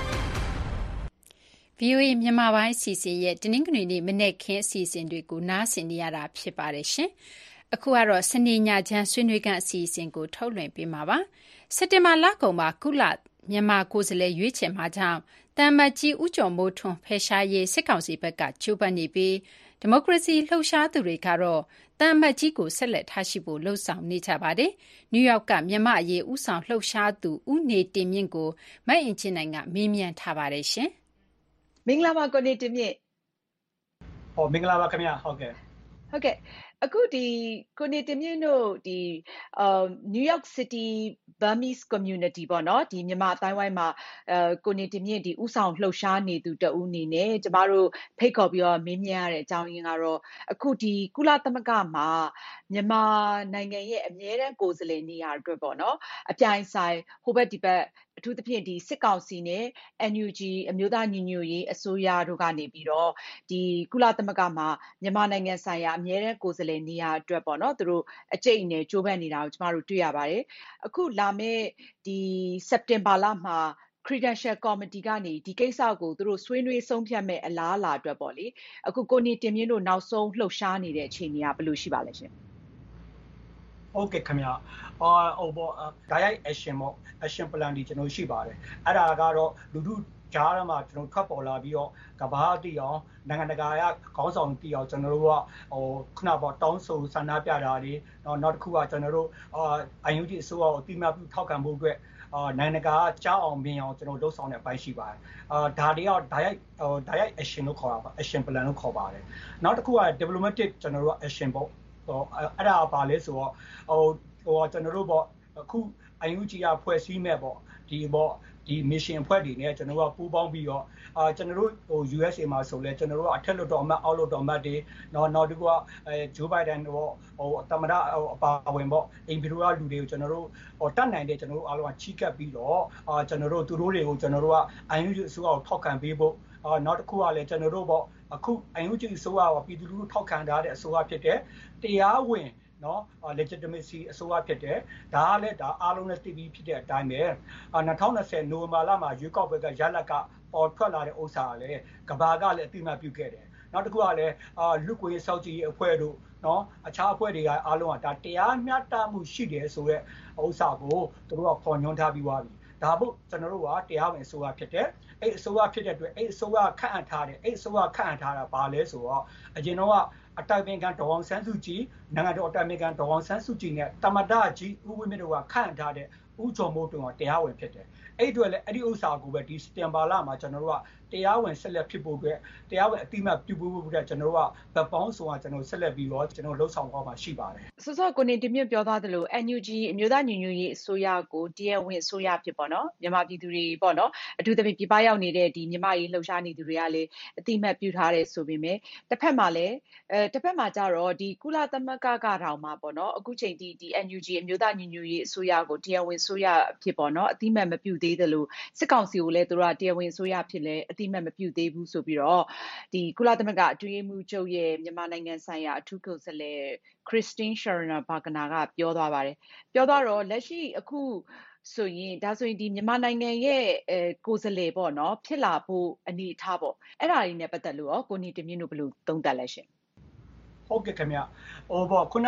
VOA မြန်မာပိုင်းအစီအစဉ်ရဲ့တနင်္ဂနွေနေ့မနေ့ခင်းအစီအစဉ်တွေကိုနားဆင်နေရတာဖြစ်ပါတယ်ရှင်။အခုကတော့စနေညချမ်းဆွေးနွေးခန်းအစီအစဉ်ကိုထုတ်လွှင့်ပေးမှာပါ။စက်တင်ဘာလကုန်မှာကုလမြန်မာကိုယ်စားလှယ်ရွေးချယ်မှာကြောင့်တမ္မကြီးဦးကျော်မိုးထွန်းဖယ်ရှားရေးစစ်ကောင်စီဘက်ကကြိုးပမ်းနေပြီးဒီမိုကရေစီလှုပ်ရှားသူတွေကတော့တမ္မကြီးကိုဆက်လက်ထားရှိဖို့လှုံ့ဆော်နေကြပါတယ်။နယူးယောက်ကမြန်မာအရေးဦးဆောင်လှုပ်ရှားသူဦးနေတင်မြင့်ကိုမအင်ချင်းနိုင်ကမေးမြန်းထားပါတယ်ရှင်။မင်္ဂလာပါကိုနေတင်မြင့်မင်္ဂလာပါခင်ဗျာဟုတ်ကဲ့အခုဒီကိုနေတင်မြင့်တို့ဒီNew York City Burmese Community ပေါ့နော်ဒီမြန်မာအတိုင်းဝိုင်းမှာကိုနေတင်မြင့်ဒီဥဆောင်လှုပ်ရှားနေသူတဦးအနေနဲ့ကျမတို့ဖိတ်ခေါ်ပြီးတော့မေးမြန်းရတဲ့အကြောင်းရင်းကတော့အခုဒီကုလသမဂ္ဂမှာမြန်မာနိုင်ငံရဲ့အမြဲတမ်းကိုယ်စားလှယ်နေရာအတွက်ပေါ့နော်အပြိုင်ဆိုင်ဟိုဘက်ဒီဘက်အထူးသဖြင့်ဒီစစ်ကောင်စီနဲ့ NUG အမျိုးသားညီညွတ်ရေးအစိုးရတို့ကနေပြီးတော့ဒီကုလသမဂ္ဂမှာမြန်မာနိုင်ငံဆိုင်ရာအမြဲတမ်းကိုယ်စားလှယ်နေရာအတွက်ပေါ့နော်သူတို့အကျိတ်အနယ်ကြိုးပမ်းနေတာကိုကျမတို့တွေ့ရပါတယ်အခုလာမယ့်ဒီစက်တင်ဘာလမှာ Credential Committee ကနေဒီကိစ္စကိုသူတို့ဆွေးနွေးဆုံးဖြတ်မဲ့အလားအလာအတွက်ပေါ့လေအခုကိုနေတင်မြင့်တို့နောက်ဆုံးလှုပ်ရှားနေတဲ့အခြေအနေကဘယ်လိုရှိပါလဲရှင်ဟုတ်ကဲ့ခင်ဗျာdirect action plan ဒီကျွန်တော်ရှိပါတယ်အဲ့ဒါကတော့လူထုကြားထဲမှာကျွန်တော်ထွက်ပေါ်လာပြီးတော့ကမ္ဘာအတိအောင်နိုင်ငံတကာကခေါင်းဆောင်တိအောင်ကျွန်တော်တို့ကခုနပေါ့တောင်းဆိုဆန္ဒပြတာတွေနောက်တစ်ခုကကျွန်တော်တို့IUG အစိုးရကိုအတိအမှတ်ပြုထောက်ခံဖို့အတွက်နိုင်ငံတကာကြားအောင်မြင်အောင်ကျွန်တော်လှုပ်ဆောင်တဲ့အပိုင်းရှိပါတယ်ဒါတွေက direct action လို့ခေါ်တာပါ action plan လို့ခေါ်ပါတယ်နောက်တစ်ခုက diplomatic ကျွန်တော်တို့ action ပေါ့အဲ့ဒါပါလဲဆိုတော့ကျွန်တော်တို့ပေါ့အခု IUG ကဖွဲ့စည်းမဲ့ပေါ့ဒီ mission အဖွဲ့တွေနဲ့ကျွန်တော်တို့ကပူးပေါင်းပြီးတော့ကျွန်တော်တို့USA မှာဆိုလဲကျွန်တော်တို့ကအထက်လွှတ်တော်အမတ်အောက်လွှတ်တော်အမတ်တွေနောက်တစ်ခုကဂျိုးဘိုင်ဒန်ပေါ့သမ္မတအပါအဝင်ပေါ့အင်ပီရိုလူတွေကိုကျွန်တော်တို့တတ်နိုင်တဲ့ကျွန်တော်တို့အားလုံးကချီးကပ်ပြီးတော့ကျွန်တော်တို့သူတို့တွေကိုကျွန်တော်တို့က IUG အစိုးရကိုထောက်ခံပေးဖို့နောက်တစ်ခုကလည်းကျွန်တော်တို့ပေါ့အခု IUG အစိုးရကပြည်သူလူထုထောက်ခံထားတဲ့အစိုးရဖြစ်တဲ့တရားဝင်legitimacy အစိုးရဖြစ်တယ်ဒါကလည်းဒါအားလုံးနဲ့သိပြီးဖြစ်တဲ့အတိုင်းပဲ2020နိုဝင်ဘာလမှာရွေးကောက်ပွဲကရလဒ်ကပေါ်ထွက်လာတဲ့ဥစ္စာကလည်းကဘာကလည်းအတိအမှတ်ပြုခဲ့တယ်နောက်တစ်ခုကလည်းလူ့ကိုယ်ရေးစောင့်ကြည့်ရေးအဖွဲ့တို့အခြားအဖွဲ့တွေကအားလုံးကဒါတရားမျှတမှုရှိတယ်ဆိုတဲ့ဥစ္စာကိုသူတို့ကပေါ်ညွှန်းထားပြီးသွားပြီဒါမို့ကျွန်တော်တို့ကတရားဝင်အစိုးရဖြစ်တယ်အဲ့အစိုးရဖြစ်တဲ့အတွက်အဲ့အစိုးရခန့်အပ်ထားတယ်အဲ့အစိုးရခန့်အပ်ထားတာဘာလဲဆိုတော့အရင်တော့အတိုင်ပင်ခံဒေါ်အောင်ဆန်းစုကြည်နိုင်ငံတော်အတိုင်ပင်ခံဒေါ်အောင်ဆန်းစုကြည်နဲ့တမဒကြီးဦးဝင်းမြင့်တို့ကခန့်ထားတဲ့ဦးကျော်မိုးထွန်းကတရားဝင်ဖြစ်တယ်အဲ့အတွက်လည်းအဲ့ဒီဥစ္စာကိုပဲဒီစက်တင်ဘာလမှာကျွန်တော်တို့ကတရားဝင်ဆက်လက်ဖြစ်ဖို့အတွက်တရားဝင်အတိအမှတ်ပြုဖို့အတွက်ကျွန်တော်တို့ကဗတ်ပေါင်းဆောင်ကျွန်တော်ဆက်လက်ပြီးတော့ကျွန်တော်လှုပ်ဆောင်သွားမှာရှိပါတယ်စောစောကိုနေတင်မြင့်ပြောသွားသလို NUG အမျိုးသားညီညွတ်ရေးအစိုးရကိုတရားဝင်အစိုးရဖြစ်ပေါ့နော်မြန်မာပြည်သူတွေပေါ့နော်အထူးသဖြင့်ပြည်ပရောက်နေတဲ့ဒီမြန်မာရေးလှုပ်ရှားနေသူတွေကလည်းအတိအမှတ်ပြုထားတယ်ဆိုပေမဲ့တစ်ဖက်မှာလည်းတစ်ဖက်မှာကြတော့ဒီကုလသမဂ္ဂကတောင်မှပေါ့နော်အခုချိန်ဒီ NUG အမျိုးသားညီညွတ်ရေးအစိုးရကိုတရားဝင်အစိုးရဖြစ်ပေါ့နော်အတိအမှတ်မပြုသေးသလိုစစ်ကောင်စီကိုလည်းသူတို့ကတရားဝင်အစိုးရဖြစ်လဲအတိအမှတ်မပြုသေးဘူးဆိုပြီးတော့ဒီကုလသမဂ္ဂအတွင်းရေးမှူးချုပ်ရဲ့မြန်မာနိုင်ငံဆိုင်ရာအထူးကိုယ်စားလှယ်Christine Schraner Burgener ကပြောသွားပါတယ်ပြောသွားတော့လက်ရှိအခုဆိုရင်ဒါဆိုရင်ဒီမြန်မာနိုင်ငံရဲ့ကိုယ်စားလှယ်ပေါ့နော်ဖြစ်လာဖို့အနေအထားပေါ့အဲ့ဒါလေးနဲ့ပတ်သက်လို့ရောကိုနေတင်မြင့်တို့ဘယ်လိုသုံးသပ်လဲရှင်ဟုတ်ကဲ့ခင်ဗျခုန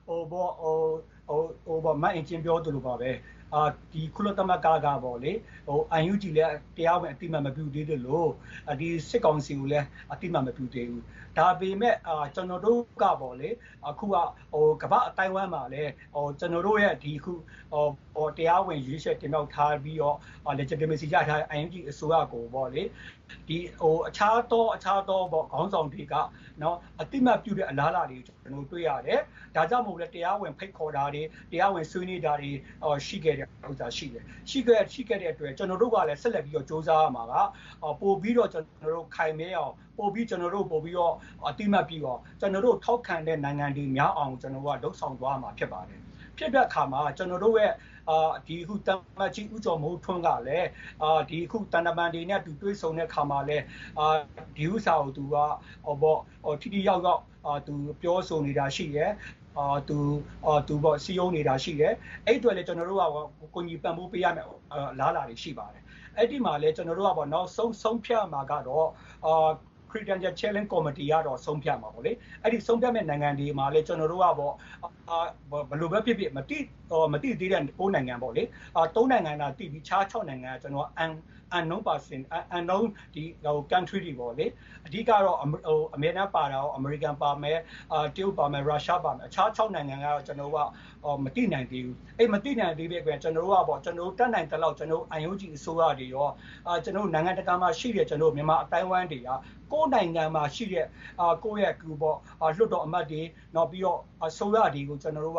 မအင်ဂျင်ပြောသလိုပါပဲဒီကုလသမဂ္ဂကပေါ့လေIUG လည်းတရားဝင်အတိအမှတ်မပြုသေးတယ်လို့ဒီစစ်ကောင်စီကိုလည်းအတိအမှတ်မပြုသေးဘူးဒါပေမဲ့ကျွန်တော်တို့ကပေါ့လေအခုကကမ္ဘာအတိုင်းဝမ်မှာလည်းကျွန်တော်တို့ရဲ့ဒီအခုတရားဝင်ရွေးချယ်တင်မြှောက်ထားပြီးတော့ legitimacy ရထားတဲ့ IUG အစိုးရကိုပေါ့လေဒီအခြားသောပေါ့ခေါင်းဆောင်တွေကနော်အတိအမှတ်ပြုတဲ့အလားအလာတွေကျွန်တော်တွေ့ရတယ်ဒါကြောင့်မို့လဲတရားဝင်ဖိတ်ခေါ်တာတွေတရားဝင်ဆွေးနွေးတာတွေရှိခဲ့တဲ့ဥစ္စာရှိတယ်ရှိခဲ့တဲ့အတွက်ကျွန်တော်တို့ကလည်းဆက်လက်ပြီးတော့စ조사ရမှာကပို့ပြီးတော့ကျွန်တော်တို့ခိုင်မဲအောင်ပို့ပြီးကျွန်တော်တို့ပို့ပြီးတော့အတိအမှတ်ပြီးတော့ကျွန်တော်တို့ထောက်ခံတဲ့နိုင်ငံတွေများအောင်ကျွန်တော်တို့ကလှုပ်ဆောင်သွားမှာဖြစ်ပါတယ်ဖြစ်တဲ့အခါမှာကျွန်တော်တို့ရဲ့ဒီအခုတမတ်ကြီးဦးကျော်မိုးထွန်းကလည်းဒီအခုတန်တမန်တွေနဲ့တူတွေ့ဆုံတဲ့အခါမှာလည်းဒီဥစ္စာကိုသူကထိထိရောက်ရောက်သူပြောဆိုနေတာရှိတယ်သူပေါ့စီယုံနေတာရှိတယ်အဲ့အတွက်လည်းကျွန်တော်တို့ကကိုကြီးပံ့ပိုးပေးရမယ်လားလာတွေရှိပါတယ်အဲ့ဒီမှာလည်းကျွန်တော်တို့ကပေါ့နောက်ဆုံးဖြတ်မှာကတော့Credential Challenge Committee ကတော့ဆုံးဖြတ်မှာပေါ့လေအဲ့ဒီဆုံးဖြတ်မဲ့နိုင်ငံတွေမှာလည်းကျွန်တော်တို့ကပေါ့ဘယ်လိုပဲဖြစ်ဖြစ်မတိသေးတဲ့9နိုင်ငံပေါ့လေ3နိုင်ငံကတိပြီးခြား6နိုင်ငံကကျွန်တော်unknown person unknown ဒီ country တွေပေါ့လေအဓိကတော့အမေရိကန်ပါတာရောအမေရိကန်ပါမယ်တရုတ်ပါမယ်ရုရှားပါမယ်အခြား6နိုင်ငံကတော့ကျွန်တော်ကမတိနိုင်သေးဘူးအဲ့မတိနိုင်သေးတဲ့အတွက်ကျွန်တော်တို့ကပေါ့ကျွန်တော်တို့တက်နိုင်တဲ့လောက်ကျွန်တော် IUG အစိုးရတွေရောကျွန်တော်နိုင်ငံတကာမှာရှိတဲ့ကျွန်တော်မြန်မာအတိုင်းဝမ်တွေကကိုယ်နိုင်ငံမှာရှိတဲ့ကိုယ့်ရဲ့ကူပေါ့လွှတ်တော်အမတ်တွေနောက်ပြီးတော့အစိုးရတွေကိုကျွန်တော်တို့က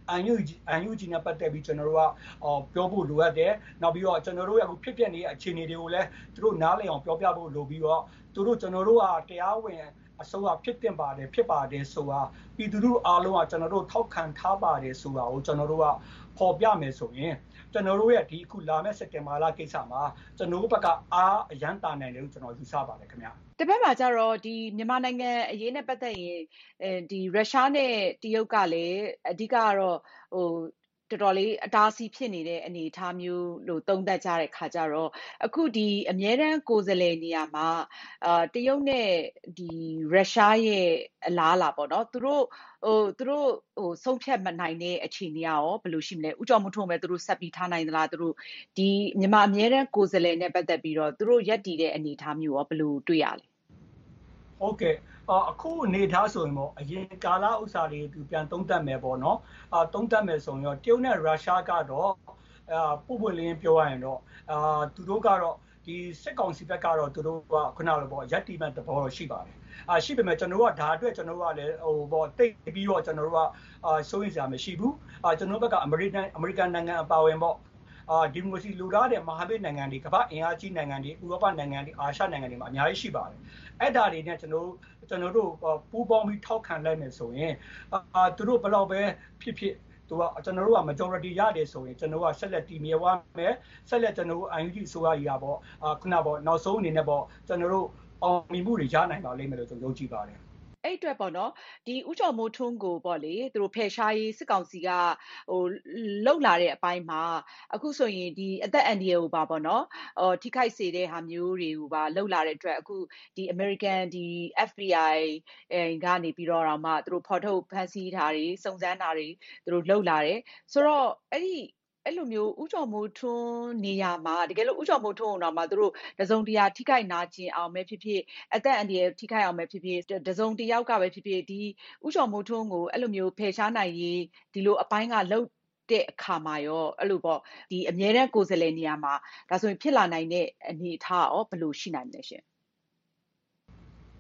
IUG နဲ့ပတ်သက်ပြီးကျွန်တော်တို့ကပြောဖို့လိုအပ်တယ်နောက်ပြီးတော့ကျွန်တော်တို့ရဲ့အခုဖြစ်ပျက်နေတဲ့အခြေအနေတွေကိုလည်းသူတို့နားလည်အောင်ပြောပြဖို့လိုပြီးတော့သူတို့ကျွန်တော်တို့ကတရားဝင်အစိုးရဖြစ်တင်ပါတယ်ဖြစ်ပါတယ်ဆိုတာပြည်သူတို့အားလုံးကကျွန်တော်တို့ထောက်ခံထားပါတယ်ဆိုတာကိုကျွန်တော်တို့ကပေါ်ပြမယ်ဆိုရင်ကျွန်တော်တို့ရဲ့ဒီအခုလာမယ့်စက်တင်ဘာလကိစ္စမှာကျွန်တော်တို့ဘက်ကအရန်တာနိုင်တယ်လို့ကျွန်တော်ယူဆပါတယ်ခင်ဗျတစ်ဖက်မှာကျတော့ဒီမြန်မာနိုင်ငံအရေးနဲ့ပတ်သက်ရင်ဒီရုရှားနဲ့တရုတ်ကလည်းအဓိကကတော့တော်တော်လေးအတားအဆီးဖြစ်နေတဲ့အနေအထားမျိုးလို့သုံးသပ်ကြတဲ့ခါကျတော့အခုဒီအမြဲတမ်းကိုယ်စားလှယ်နေရာမှာတရုတ်နဲ့ဒီရုရှားရဲ့အလားအလာပေါ့နော်သူတို့ဆုံးဖြတ်မနိုင်တဲ့အခြေအနေရောဘယ်လိုရှိမလဲဥကြောင့်မထုံပဲသူတို့ဆက်ပြီးထားနိုင်သလားသူတို့ဒီမြန်မာအမြဲတမ်းကိုယ်စားလှယ်နဲ့ပတ်သက်ပြီးတော့သူတို့ရက်တည်တဲ့အနေအထားမျိုးရောဘယ်လိုတွေ့ရလဲဟုတ်ကဲ့အခုအနေထားဆိုရင်ပေါ့အရင်ကာလဥစ္စာတွေသူပြန်သုံးသပ်မယ်ပေါ့နော်သုံးသပ်မယ်ဆိုရင်တော့တရုတ်နဲ့ရုရှားကတော့ပို့ပွင့်လင်းပြောရရင်တော့သူတို့ကတော့ဒီစစ်ကောင်စီဘက်ကတော့သူတို့ကခုနလိုပေါ့ရက်တီမဲ့သဘောတော့ရှိပါတယ်ရှိပေမဲ့ကျွန်တော်တို့ကဒါအတွက်ကျွန်တော်တို့ကလည်းပေါ့တိတ်ပြီးတော့ကျွန်တော်တို့ကစိုးရိမ်စရာမရှိဘူးကျွန်တော်တို့ဘက်ကအမေရိကန်နိုင်ငံအပါအဝင်ပေါ့ဒီမိုကရေစီလူသားတဲ့မဟာမိတ်နိုင်ငံတွေကမ္ဘာအင်အားကြီးနိုင်ငံတွေဥရောပနိုင်ငံတွေအာရှနိုင်ငံတွေမှာအများကြီးရှိပါတယ်အဲ့ဒါတွေနဲ့ကျွန်တော်တို့ပူးပေါင်းပြီးထောက်ခံလိုက်မယ်ဆိုရင်သူတို့ဘယ်လောက်ပဲဖြစ်ဖြစ်သူကကျွန်တော်တို့က majority ရတယ်ဆိုရင်ကျွန်တော်ကဆက်လက်တည်မြဲသွားမယ်ဆက်လက်ကျွန်တော်တို့ IUG အစိုးရကြီးကပေါ့ခုနပေါ့နောက်ဆုံးအနေနဲ့ပေါ့ကျွန်တော်တို့အောင်မြင်မှုတွေရနိုင်ပါလိမ့်မယ်လို့ကျွန်တော်ယုံကြည်ပါတယ်အဲ့အတွက်ပေါ့နော်ဒီဥကြော်မိုးထွန်းကိုပေါ့လေသူတို့ဖယ်ရှားရေးစစ်ကောင်စီကလှုပ်လာတဲ့အပိုင်းမှာအခုဆိုရင်ဒီအသက်အန္တရာယ်ကိုပါပေါ့နော်ထိခိုက်စေတဲ့ဟာမျိုးတွေကိုပါလှုပ်လာတဲ့အတွက်အခုဒီ American ဒီ FBI ကနေပြီးတော့မှသူတို့ဖော်ထုတ်ဖမ်းဆီးတာတွေစုံစမ်းတာတွေသူတို့လှုပ်လာတယ်ဆိုတော့အဲ့လိုမျိုးဥကြော်မိုးထွန်းနေရာမှာတကယ်လို့ဥကြော်မိုးထွန်းအောင်တော့မှသူတို့တစုံတရာထိခိုက်နာကျင်အောင်ပဲဖြစ်ဖြစ်အသက်အန္တရာယ်ထိခိုက်အောင်ပဲဖြစ်ဖြစ်တစုံတယောက်ကပဲဖြစ်ဖြစ်ဒီဥကြော်မိုးထွန်းကိုအဲ့လိုမျိုးဖယ်ရှားနိုင်ရေးဒီလိုအပိုင်းကလှုပ်တဲ့အခါမှာရောအဲ့လိုပေါ့ဒီအမြဲတမ်းကိုယ်စားလှယ်နေရာမှာဒါဆိုရင်ဖြစ်လာနိုင်တဲ့အနေအထားရောဘယ်လိုရှိနိုင်မလဲရှင်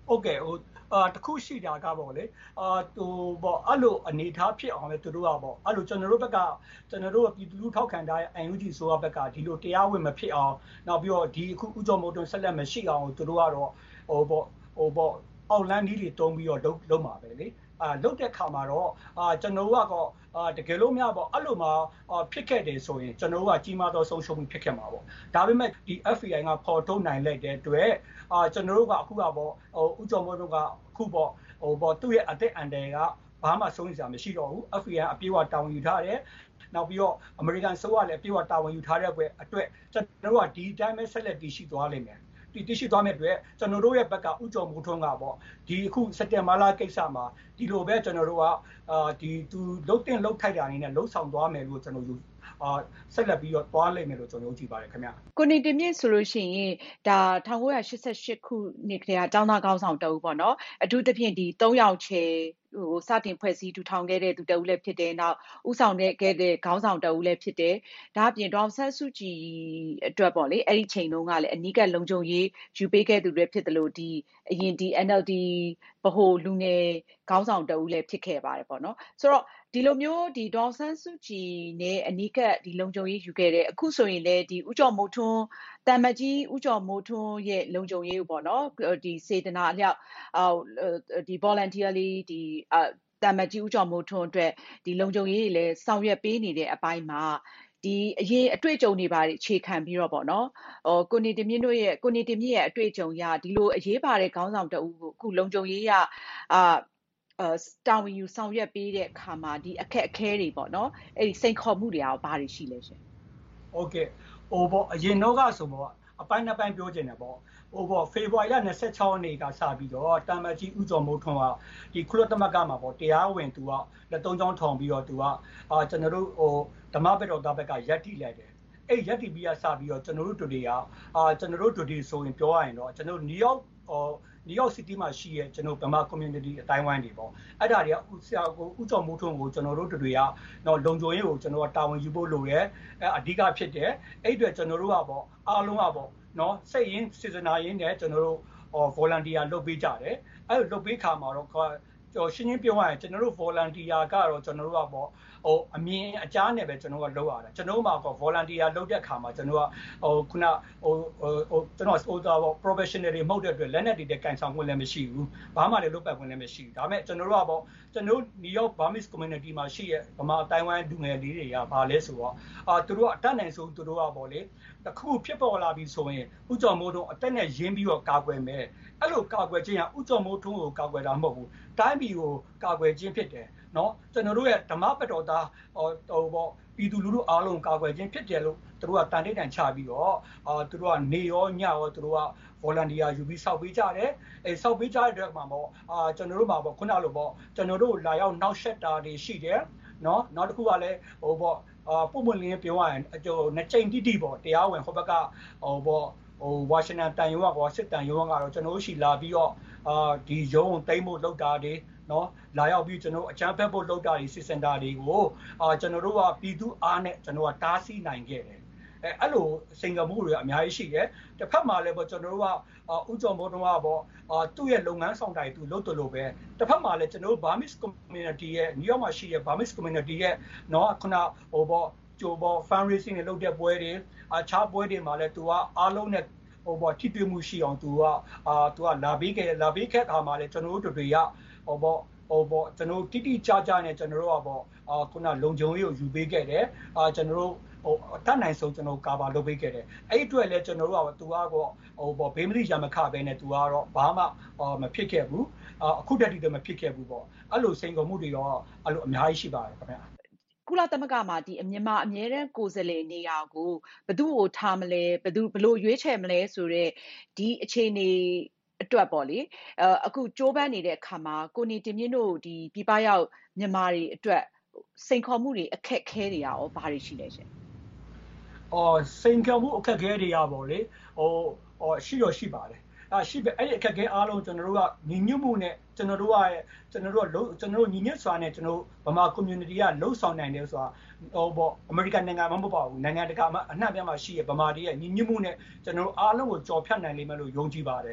Okay တခုရှိတာကပေါ့လေပေါ့အဲ့လိုအနေထားဖြစ်အောင်လဲသူတို့ကပေါ့အဲ့လိုကျွန်တော်တို့ဘက်ကကျွန်တော်တို့ပြည်သူလူထောက်ခံထားတဲ့ NUG ဆိုရဘက်ကဒီလိုတရားဝင်မဖြစ်အောင်နောက်ပြီးတော့ဒီအခုဥကြုံမိုးတွန်းဆက်လက်မရှိအောင်သူတို့ကတော့ပေါ့အောက်လန်းကြီးတွေတုံးပြီးတော့လုံးမှာပဲလေလုတ်တဲ့ခါမှာတော့ကျွန်တော်တို့ကတော့တကယ်လို့များပေါ့အဲ့လိုမှဖြစ်ခဲ့တယ်ဆိုရင်ကျွန်တော်တို့ကကြီးမားသောဆုံးရှုံးမှုဖြစ်ခဲ့မှာပေါ့ဒါပေမဲ့ဒီ FBI ကပေါ်ထုတ်နိုင်လိုက်တဲ့အတွက်ကျွန်တော်တို့ကအခုကပေါ့ဥကြုံမိုးတွန်းကအခုပေါ့သူ့ရဲ့အသက်အန္တရာယ်ကဘာမှဆုံးစရာမရှိတော့ဘူး FBI အပြေးဝတာဝန်ယူထားတယ်နောက်ပြီးတော့ American ဆိုကလည်းအပြေးဝတာဝန်ယူထားတဲ့အတွက်ကျွန်တော်တို့ကဒီအတိုင်းပဲဆက်လက်တည်ရှိသွားလိမ့်မယ်တည်ရှိသွားမဲ့အတွက်ကျွန်တော်တို့ရဲ့ဘက်ကဥကြုံမိုးထွန်းကပေါ့ဒီအခုစက်တင်ဘာလကိစ္စမှာဒီလိုပဲကျွန်တော်တို့ကဒီသူလုတ်တင်လုတ်ထိုက်တာအနေနဲ့လှုပ်ဆောင်သွားမယ်လို့ကျွန်တော်ယူဆက်လက်ပြီးတော့သွားလိမ့်မယ်လို့ကျွန်တော်ယုံကြည်ပါတယ်ခင်ဗျကိုနေတင်မြင့်ဆိုလို့ရှိရင်ဒါ1988ခုနှစ်ကတည်းကကျောင်းသားခေါင်းဆောင်တအုပ်ပေါ့နော်အထူးသဖြင့်ဒီ3ယောက်ချေစတင်ဖွဲ့စည်းထူထောင်ခဲ့တဲ့သူတအုပ်လည်းဖြစ်တယ်နောက်ဥဆောင်ခဲ့တဲ့ခေါင်းဆောင်တအုပ်လည်းဖြစ်တယ်ဒါအပြင်ဒေါအောင်ဆန်းစုကြည်အတွက်ပေါ့လေအဲ့ဒီချိန်တုန်းကလည်းအနီးကပ်လုံခြုံရေးယူပေးခဲ့သူတွေဖြစ်တယ်လို့ဒီအရင်ဒီ NLD ဗဟိုလူငယ်ခေါင်းဆောင်တအုပ်လည်းဖြစ်ခဲ့ပါတယ်ပေါ့နော်ဆိုတော့ဒီလိုမျိုးဒီဒေါအောင်ဆန်းစုကြည်နဲ့အနီးကပ်ဒီလုံခြုံရေးယူခဲ့တဲ့အခုဆိုရင်လည်းဒီဥကြော်မိုးထွန်းတမ္မကြီးဥကြော်မိုးထွန်းရဲ့လုံခြုံရေးပေါ့နော်ဒီစေတနာအလျောက်ဒီ voluntarily ဒီတမ္မကြီးဥကြော်မိုးထွန်းအတွက်ဒီလုံခြုံရေးတွေလည်းဆောင်ရွက်ပေးနေတဲ့အပိုင်းမှာဒီအရင်အတွေ့အကြုံတွေပါအခြေခံပြီးတော့ပေါ့နော်ကိုနေတင်မြင့်ရဲ့အတွေ့အကြုံရဒီလိုအရေးပါတဲ့ခေါင်းဆောင်တအုပ်ကိုအခုလုံခြုံရေးရတာဝန်ယူဆောင်ရွက်ပေးတဲ့အခါမှာဒီအခက်အခဲတွေပေါ့နော်အဲ့ဒီစိန်ခေါ်မှုတွေရောဘာတွေရှိလဲရှင် Okay ပေါ့အရင်တော့ကဆိုတော့အပိုင်းနှစ်ပိုင်းပြောချင်တယ်ပေါ့ပေါ့ဖေဖော်ဝါရီလ26ရက်နေ့ကစပြီးတော့တမ္မကြီးဥကြုံမိုးထွန်းကဒီကုလသမဂ္ဂမှာပေါ့တရားဝင်သူကလက်သုံးချောင်းထောင်ပြီးတော့သူကကျွန်တော်တို့ဓမ္မဘက်တော်သားဘက်ကရက်တိလိုက်တယ်အဲ့ရက်တိပြီးစပြီးတော့ကျွန်တော်တို့တို့တွေကကျွန်တော်တို့တို့တွေဆိုရင်ပြောရရင်တော့ကျွန်တော်နယူးယောက်စီးတီးမှာရှိရဲ့ကျွန်တော်ဗမာ community အတိုင်းဝိုင်းတွေပေါ့အဲ့ဒါတွေကဥကြုံမိုးထွန်းကိုကျွန်တော်တို့တွေကတော့လုံခြုံရေးကိုကျွန်တော်ကတာဝန်ယူဖို့လိုတယ်အဓိကဖြစ်တယ်အဲ့အတွက်ကျွန်တော်တို့ကပေါ့အားလုံးကပေါ့နော်စိတ်ရင်းစေတနာရင်းနဲ့ကျွန်တော်တို့volunteer လုပ်ပေးကြတယ်အဲ့လိုလုပ်ပေးခါမှာတော့ရှင်းရှင်းပြောရရင်ကျွန်တော်တို့ volunteer ကတော့ကျွန်တော်တို့ကပေါ့အမြင်အကြားနဲ့ပဲကျွန်တော်ကလုပ်ရတာကျွန်တော်မှာက volunteer လုပ်တဲ့ခါမှာကျွန်တော်ကခုနကျွန်တော်professional တွေမဟုတ်တဲ့အတွက်လက်နက်တွေနဲ့ကန်ဆောင်ခွင့်လည်းမရှိဘူးဘာမှလည်းလုပ်ပတ်ခွင့်လည်းမရှိဘူးဒါပေမဲ့ကျွန်တော်တို့ကပေါ့ကျွန်တော် New York Burmese community မှာရှိရဲ့ဗမာအတိုင်းဝိုင်းလူငယ်လေးတွေကဘာလဲဆိုတော့သူတို့ကအတတ်နိုင်ဆုံးသူတို့ကပေါ့လေတခုဖြစ်ပေါ်လာပြီဆိုရင်ဥကြုံမိုးတို့အတက်နဲ့ရင်းပြီးတော့ကာကွယ်မယ်အဲ့လိုကာကွယ်ခြင်းကဥကြုံမိုးထွန်းကိုကာကွယ်တာမဟုတ်ဘူးတိုင်းပြည်ကိုကာကွယ်ခြင်းဖြစ်တယ်နော်ကျွန်တော်တို့ရဲ့ဓမ္မပတော်သားပေါ့ပြည်သူလူထုအားလုံးကာကွယ်ခြင်းဖြစ်တယ်လို့သူတို့ကတန်တိတ်တန်ချပြီးတော့သူတို့ကနေရောညရောသူတို့က volunteer ယူပြီးစောက်ပေးကြတယ်စောက်ပေးကြတဲ့အတွက်မှာပေါ့ကျွန်တော်တို့မှာပေါ့ခုနလိုပေါ့ကျွန်တော်တို့လာရောက်နောက်ဆက်တာတွေရှိတယ်နော်နောက်တစ်ခုကလည်းပေါ့ပုံမှန်လေးပြောရရင်နှစ်ချိန်တိတိပေါ့တရားဝင်ဟိုဘက်ကပေါ့ဝါရှင်တန်တန်ရုံးကစစ်တန်ရုံးကတော့ကျွန်တော်တို့ရှိလာပြီးတော့ဒီရုံးတိမ့်ဖို့လုပ်တာတွေနော်လာရောက်ပြီးကျွန်တော်အချမ်းဖက်ဖို့လုပ်တာတွေစစ်စင်တာတွေကိုကျွန်တော်တို့ကပြည်သူအားနဲ့ကျွန်တော်ကတားဆီးနိုင်ခဲ့တယ်အဲ့လိုစင်ကာပူတွေအများကြီးရှိတယ်တစ်ဖက်မှာလည်းပေါ့ကျွန်တော်တို့ကဥကြုံမိုးထွန်းကပေါ့သူ့ရဲ့လုပ်ငန်းဆောင်တာတွေသူလုပ်တယ်လို့ပဲတစ်ဖက်မှာလည်းကျွန်တော်တို့ Burmese community ရဲ့ New York မှာရှိတဲ့ Burmese community ရဲ့နော်ခုနပေါ့fundraising တွေလုပ်တဲ့ပွဲတွေအခြားပွဲတွေမှာလည်းသူကအားလုံးနဲ့ပေါ့ထိတွေ့မှုရှိအောင်သူကလာပေးခဲ့အခါမှာလည်းကျွန်တော်တို့တွေကပေါ့ကျွန်တော်တိတိကျကျနဲ့ကျွန်တော်တို့ကပေါ့ခုနလုံခြုံရေးကိုယူပေးခဲ့တယ်ကျွန်တော်တို့အတတ်နိုင်ဆုံးကျွန်တော်ကာဗာလုပ်ပေးခဲ့တယ်အဲ့အတွက်လည်းကျွန်တော်တို့ကသူကတော့ပေါ့ဘေးမလိရမခပဲနဲ့သူကတော့ဘာမှမဖြစ်ခဲ့ဘူးအခုတည်းတည်းမဖြစ်ခဲ့ဘူးပေါ့အဲ့လိုစိန်ခေါ်မှုတွေတော့အဲ့လိုအများကြီးရှိပါတယ်ခင်ဗျကုလသမဂ္ဂမှာဒီမြန်မာအမြဲတမ်းကိုယ်စားလှယ်နေရာကိုဘယ်သူ့ကိုထားမလဲဘယ်လိုရွေးချယ်မလဲဆိုတော့ဒီအခြေအနေအတွက်ပေါ့လေအခုကြိုးပမ်းနေတဲ့အခါမှာကိုနေတင်မြင့်တို့ဒီပြပရောက်မြန်မာတွေအတွက်စိန်ခေါ်မှုတွေအခက်အခဲတွေရောဘာတွေရှိလဲရှင်စိန်ခေါ်မှုအခက်အခဲတွေရပေါ့လေရှိပါတယ်ရှိပဲအဲ့ဒီအခက်အခဲအားလုံးကျွန်တော်တို့ကညီညွတ်မှုနဲ့ကျွန်တော်တို့ညီညွတ်စွာနဲ့ကျွန်တော်ဗမာ community ကလှုပ်ဆောင်နိုင်တယ်ဆိုတာပေါ့အမေရိကန်နိုင်ငံမှာမဟုတ်ပါဘူးနိုင်ငံတကာမှာအနှံ့ပြားမှာရှိရဗမာတွေရဲ့ညီညွတ်မှုနဲ့ကျွန်တော်တို့အားလုံးကိုကြော်ဖြတ်နိုင်လိမ့်မယ်လို့ယုံကြည်ပါတယ်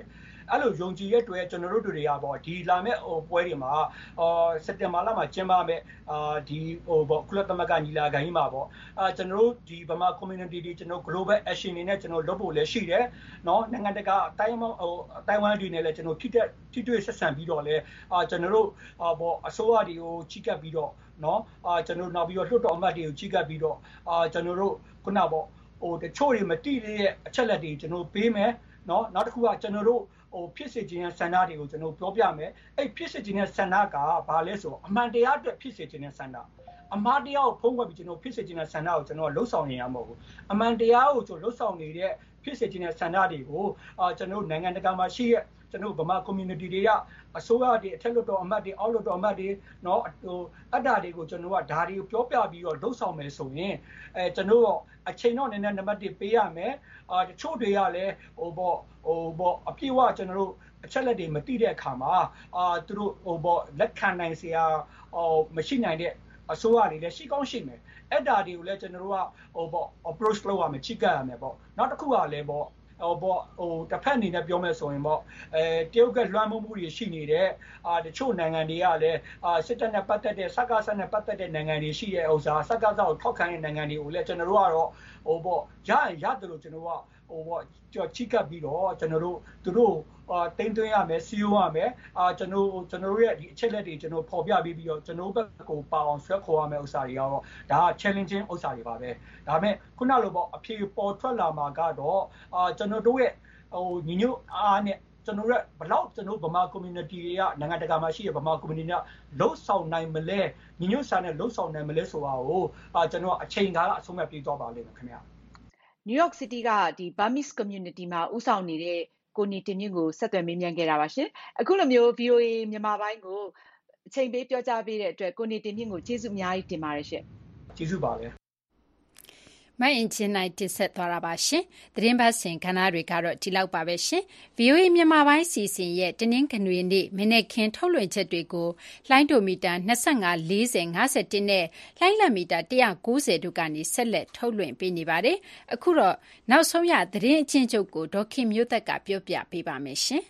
အဲ့လိုယုံကြည်ရဲ့တွေ့ကျွန်တော်တို့တွေကပေါ့ဒီလာမဲ့ပွဲတွေမှာစက်တင်ဘာလမှာကျင်းပမဲ့ဒီပေါ့ကုလသမဂ္ဂညီလာခံကြီးမှာပေါ့ကျွန်တော်တို့ဒီဗမာ community တွေကျွန်တော် global action တွေနဲ့ကျွန်တော်လုပ်ဖို့လည်းရှိတယ်เนาะနိုင်ငံတကာအတိုင်းဝမ်တွေနဲ့လည်းကျွန်တော်ထိတွေ့ဆက်ဆံပြီးတော့လည်းကျွန်တော်တို့ပေါ့အစိုးရတွေကိုကြီးကပ်ပြီးတော့เนาะကျွန်တော်နောက်ပြီးတော့လွှတ်တော်အမတ်တွေကိုကြီးကပ်ပြီးတော့ကျွန်တော်တို့ခုနပေါ့တချို့တွေမတိသေးတဲ့အချက်လက်တွေကျွန်တော်ပေးမယ်เนาะနောက်တစ်ခုကကျွန်တော်တို့ဖြစ်စေခြင်းရဲ့ဆန္ဒတွေကိုကျွန်တော်ပြောပြမယ်အဲ့ဖြစ်စေခြင်းရဲ့ဆန္ဒကဘာလဲဆိုအမှန်တရားအတွက်ဖြစ်စေခြင်းရဲ့ဆန္ဒအမှားတရားကိုဖုံးကွယ်ပြီးကျွန်တော်ဖြစ်စေခြင်းရဲ့ဆန္ဒကိုကျွန်တော်လှုပ်ဆောင်နေရမှာမဟုတ်ဘူးအမှန်တရားကိုကျွန်တော်လှုပ်ဆောင်နေတဲ့ဖြစ်စေခြင်းရဲ့ဆန္ဒတွေကိုကျွန်တော်နိုင်ငံတကာမှာရှိရဲ့ကျွန်တော်ဗမာ community တွေကအစိုးရတွေအထက်လွှတ်တော်အမတ်တွေအောက်လွှတ်တော်အမတ်တွေเนาะအတ္တတွေကိုကျွန်တော်ကဓာတ်တွေကိုပြောပြပြီးတော့လှုပ်ဆောင်မယ်ဆိုရင်ကျွန်တော်အချိန်တော့နည်းနည်းနံပါတ်1ပေးရမယ်တချို့တွေကလည်းအပြည့်အဝကျွန်တော်တို့အချက်လက်တွေမသိတဲ့အခါမှာသူတို့လက်ခံနိုင်စရာမရှိနိုင်တဲ့အစိုးရတွေလည်းရှိကောင်းရှိမယ်အဲ့ဒါတွေကိုလည်းကျွန်တော်တို့ကapproach လုပ်ရမယ်ချိကပ်ရမယ်ပေါ့နောက်တစ်ခုကလည်းတစ်ဖက်အနေနဲ့ပြောမယ်ဆိုရင်ပေါ့တရုတ်ကလွှမ်းမိုးမှုတွေရှိနေတဲ့တချို့နိုင်ငံတွေကလည်းစစ်တပ်နဲ့ပတ်သက်တဲ့စကားဆက်နဲ့ပတ်သက်တဲ့နိုင်ငံတွေရှိတဲ့ဥစ္စာစကားစောက်ထောက်ခံတဲ့နိုင်ငံတွေကိုလည်းကျွန်တော်တို့ကတော့ရတယ်လို့ကျွန်တော်ကချိကပ်ပြီးတော့ကျွန်တော်တို့သူတို့တင်းသွင်းရမယ်စီးရမယ်ကျွန်တော်ရဲ့ဒီအချက်လက်တွေကျွန်တော်ပေါ်ပြပြီးတော့ကျွန်တော်ဘက်ကိုပါအောင်ဆွဲခေါ်ရမယ်ဥစ္စာတွေကတော့ဒါက challenging ဥစ္စာတွေပါပဲဒါပေမဲ့ခုနလိုပေါ့အဖြေပေါ်ထွက်လာမှာကတော့ကျွန်တော်တို့ရဲ့ညီညွတ်အားနဲ့ကျွန်တော်ရဲ့ဘလောက်ကျွန်တော်ဗမာ community တွေကနိုင်ငံတကာမှာရှိတဲ့ဗမာ community ကလှုပ်ဆောင်နိုင်မလဲညီညွတ်စာနဲ့လှုပ်ဆောင်နိုင်မလဲဆိုတာကိုကျွန်တော်အချိန်ကာလအဆုံးဖြတ်ပြီးတော့ပါလိမ့်မယ်ခင်ဗျာ New York City ကဒီ Burmese community မှာဥဆောင်နေတဲ့ကိုနေတင်မြင့်ကိုဆက်သွယ်မေးမြန်းခဲ့တာပါရှင်အခုလိုမျိုး VOA မြန်မာပိုင်းကိုအချိန်ပေးပြောကြားပေးတဲ့အတွက်ကိုနေတင်မြင့်ကိုကျေးဇူးအများကြီးတင်ပါတယ်ရှင်ကျေးဇူးပါပဲမအင်ဂျင်နိုင်တင်ဆက်သွားတာပါရှင်သတင်းပတ်စဉ်ခဏတွေကတော့ဒီလောက်ပါပဲရှင် VOA မြန်မာပိုင်းစီစဉ်ရဲ့တနင်္ဂနွေနေ့မနေ့ခင်းထုတ်လွှင့်ချက်တွေကိုလိုင်းဒိုမီတာ25 40 51နဲ့လိုင်းလမီတာ190တို့ကနေဆက်လက်ထုတ်လွှင့်ပေးနေပါတယ်အခုတော့နောက်ဆုံးရသတင်းအချင်းချုပ်ကိုဒေါခင်မျိုးသက်ကပြောပြပေးပါမယ်ရှင်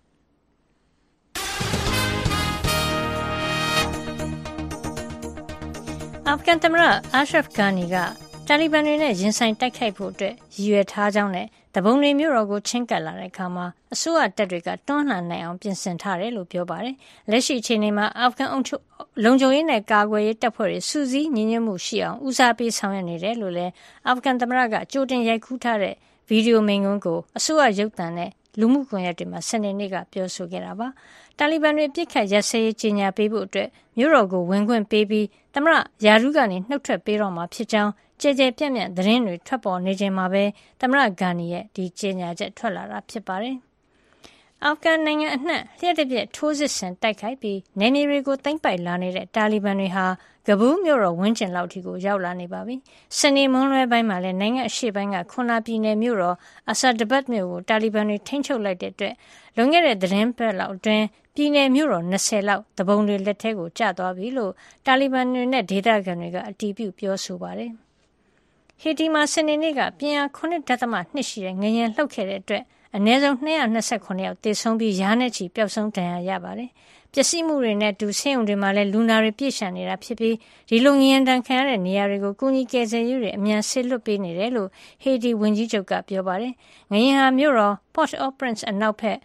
အာဖဂန်သမ္မတအာရှရဖ်ဂါနီကတာလီဘန်တွေနဲ့ရင်ဆိုင်တိုက်ခိုက်ဖို့အတွက်ရည်ရွယ်ထားကြောင်းနဲ့တပုံတွေမြို့တော်ကိုချင်းကပ်လာတဲ့အခါမှာအစိုးရတပ်တွေကတွန်းလှန်နိုင်အောင်ပြင်ဆင်ထားတယ်လို့ပြောပါတယ်။လက်ရှိအခြေအနေမှာအာဖဂန်လုံခြုံရေးနဲ့ကာကွယ်ရေးတပ်ဖွဲ့တွေစုစည်းညီညွတ်မှုရှိအောင်ဦးစားပေးဆောင်ရွက်နေတယ်လို့လည်းအာဖဂန်သမ္မတကကြိုတင်ရိုက်ကူးထားတဲ့ဗီဒီယိုမိန့်ခွန်းကိုအစိုးရရုပ်သံနဲ့လူမှုကွန်ရက်တွေမှာစနေနေ့ကပြောဆိုခဲ့တာပါ။တာလီဘန်တွေပြစ်ခတ်ရစရေးကြေညာပေးဖို့အတွက်မြို့တော်ကိုဝင်ခွင့်ပေးပြီးသမ္မတယာရူးကနေနှုတ်ထွက်ပေးတော့မှာဖြစ်ကြောင်းကြဲကြဲပြန့်ပြန့်သတင်းတွေထွက်ပေါ်နေချိန်မှာပဲသမ္မတဂါနီရဲ့ဒီကြေညာချက်ထွက်လာတာဖြစ်ပါတယ်။အာဖဂန်နိုင်ငံအနှံ့လျှက်တစ်ပြက်ထိုးစစ်ဆင်တိုက်ခိုက်ပြီးနယ်မြေတွေကိုသိမ်းပိုက်လာနေတဲ့တာလီဘန်တွေဟာကဘူးမြို့တော်ဝန်းကျင်လောက်ထိကိုရောက်လာနေပါပြီ။စနေမွန်းလွဲပိုင်းမှာလည်းနိုင်ငံအရှေ့ပိုင်းကခွန်နာပြည်နယ်မြို့တော်အဆာဒဘတ်မြို့ကိုတာလီဘန်တွေထိန်းချုပ်လိုက်တဲ့အတွက်လွန်ခဲ့တဲ့သတင်းပတ်လောက်အတွင်းပြည်နယ်မြို့တော်20လောက်တပုံတွေလက်ထဲကိုကျသွားပြီလို့တာလီဘန်တွေနဲ့ဒေသခံတွေကအတည်ပြုပြောဆိုပါတယ်။ဟေတီမှာစနေနေ့ကပြင်းအား 7.2 ရှိတဲ့ငလျင်လှုပ်ခဲ့တဲ့အတွက်အနည်းဆုံး229ယောက်သေဆုံးပြီးရာနဲ့ချီပျောက်ဆုံးဒဏ်ရာရပါတယ်။ပျက်စီးမှုတွေနဲ့အတူဆေးရုံတွေမှာလည်းလူနာတွေပြည့်လျှံနေတာဖြစ်ပြီးဒီလိုငလျင်ဒဏ်ခံရတဲ့နေရာတွေကိုကူညီကယ်ဆယ်ရေးတွေအမြန်ဆေးလွှတ်ပေးနေတယ်လို့ဟေတီဝန်ကြီးချုပ်ကပြောပါတယ်။ငလျင်ဟာမြို့တော် Port-au-Prince အနောက်ဘက်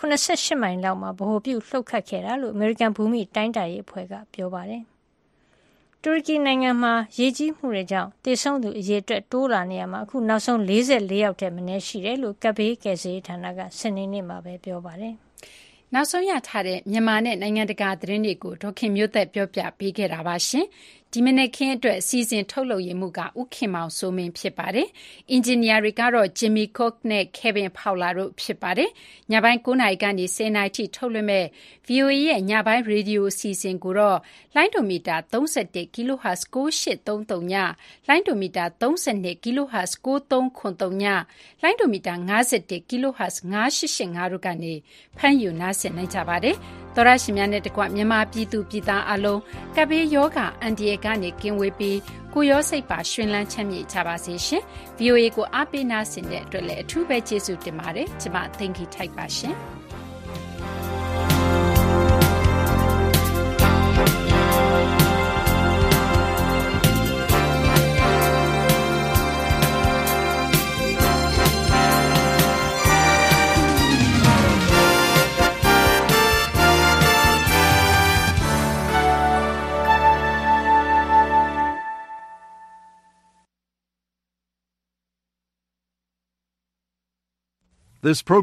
88မိုင်လောက်မှာဗဟိုပြုလှုပ်ခတ်ခဲ့တာလို့အမေရိကန်ဘူမိတိုင်းတာရေးအဖွဲ့ကပြောပါတယ်။တူရကီနိုင်ငံမှာရေကြီးမှုတွေကြောင့်သေဆုံးသူအရေအတွက်တိုးလာနေရမှာအခုနောက်ဆုံး44ယောက်ထက်မနည်းရှိတယ်လို့ကပ်ဘေးကယ်ဆယ်ရေးဌာနကစနေနေ့မှာပဲပြောပါတယ်။နောက်ဆုံးရထားတဲ့မြန်မာနဲ့နိုင်ငံတကာသတင်းတွေကိုဒေါခင်မျိုးသက်ပြောပြပေးခဲ့တာပါရှင်။ဒီမနေ့ခင်းအတွက်စီစဉ်ထုတ်လုပ်ရမှုကဥခင်မောင်စိုးမင်းဖြစ်ပါတယ်။အင်ဂျင်နီယာတွေကတော့ Jimmy Cook နဲ့ Kevin Fowler တို့ဖြစ်ပါတယ်။ညပိုင်း9:00နာရီကနေ10:00နာရီထိထုတ်လွှင့်မဲ့ VOA ရဲ့ညပိုင်းရေဒီယိုအစီအစဉ်ကိုတော့လိုင်းဒိုမီတာ31 kHz 9833ညလိုင်းဒိုမီတာ32 kHz 9393ညလိုင်းဒိုမီတာ51 kHz 9885တို့ကနေဖမ်းယူနားဆင်နိုင်ကြပါတယ်။သောရရှိများနဲ့တကွမြန်မာပြည်သူပြည်သားအလုံးကပ်ဘေးယောဂအန်ဒီယေကနေကင်းဝေးပြီးကိုရောစိတ်ပါရှင်လန်းချမ်းမြေ့ကြပါစေရှင်။ VOA ကိုအားပေးနာဆင်တဲ့အတွက်လည်းအထူးပဲကျေးဇူးတင်ပါတယ်။ကျွန်မ Thank you ထိုက်ပါရှင်။ This program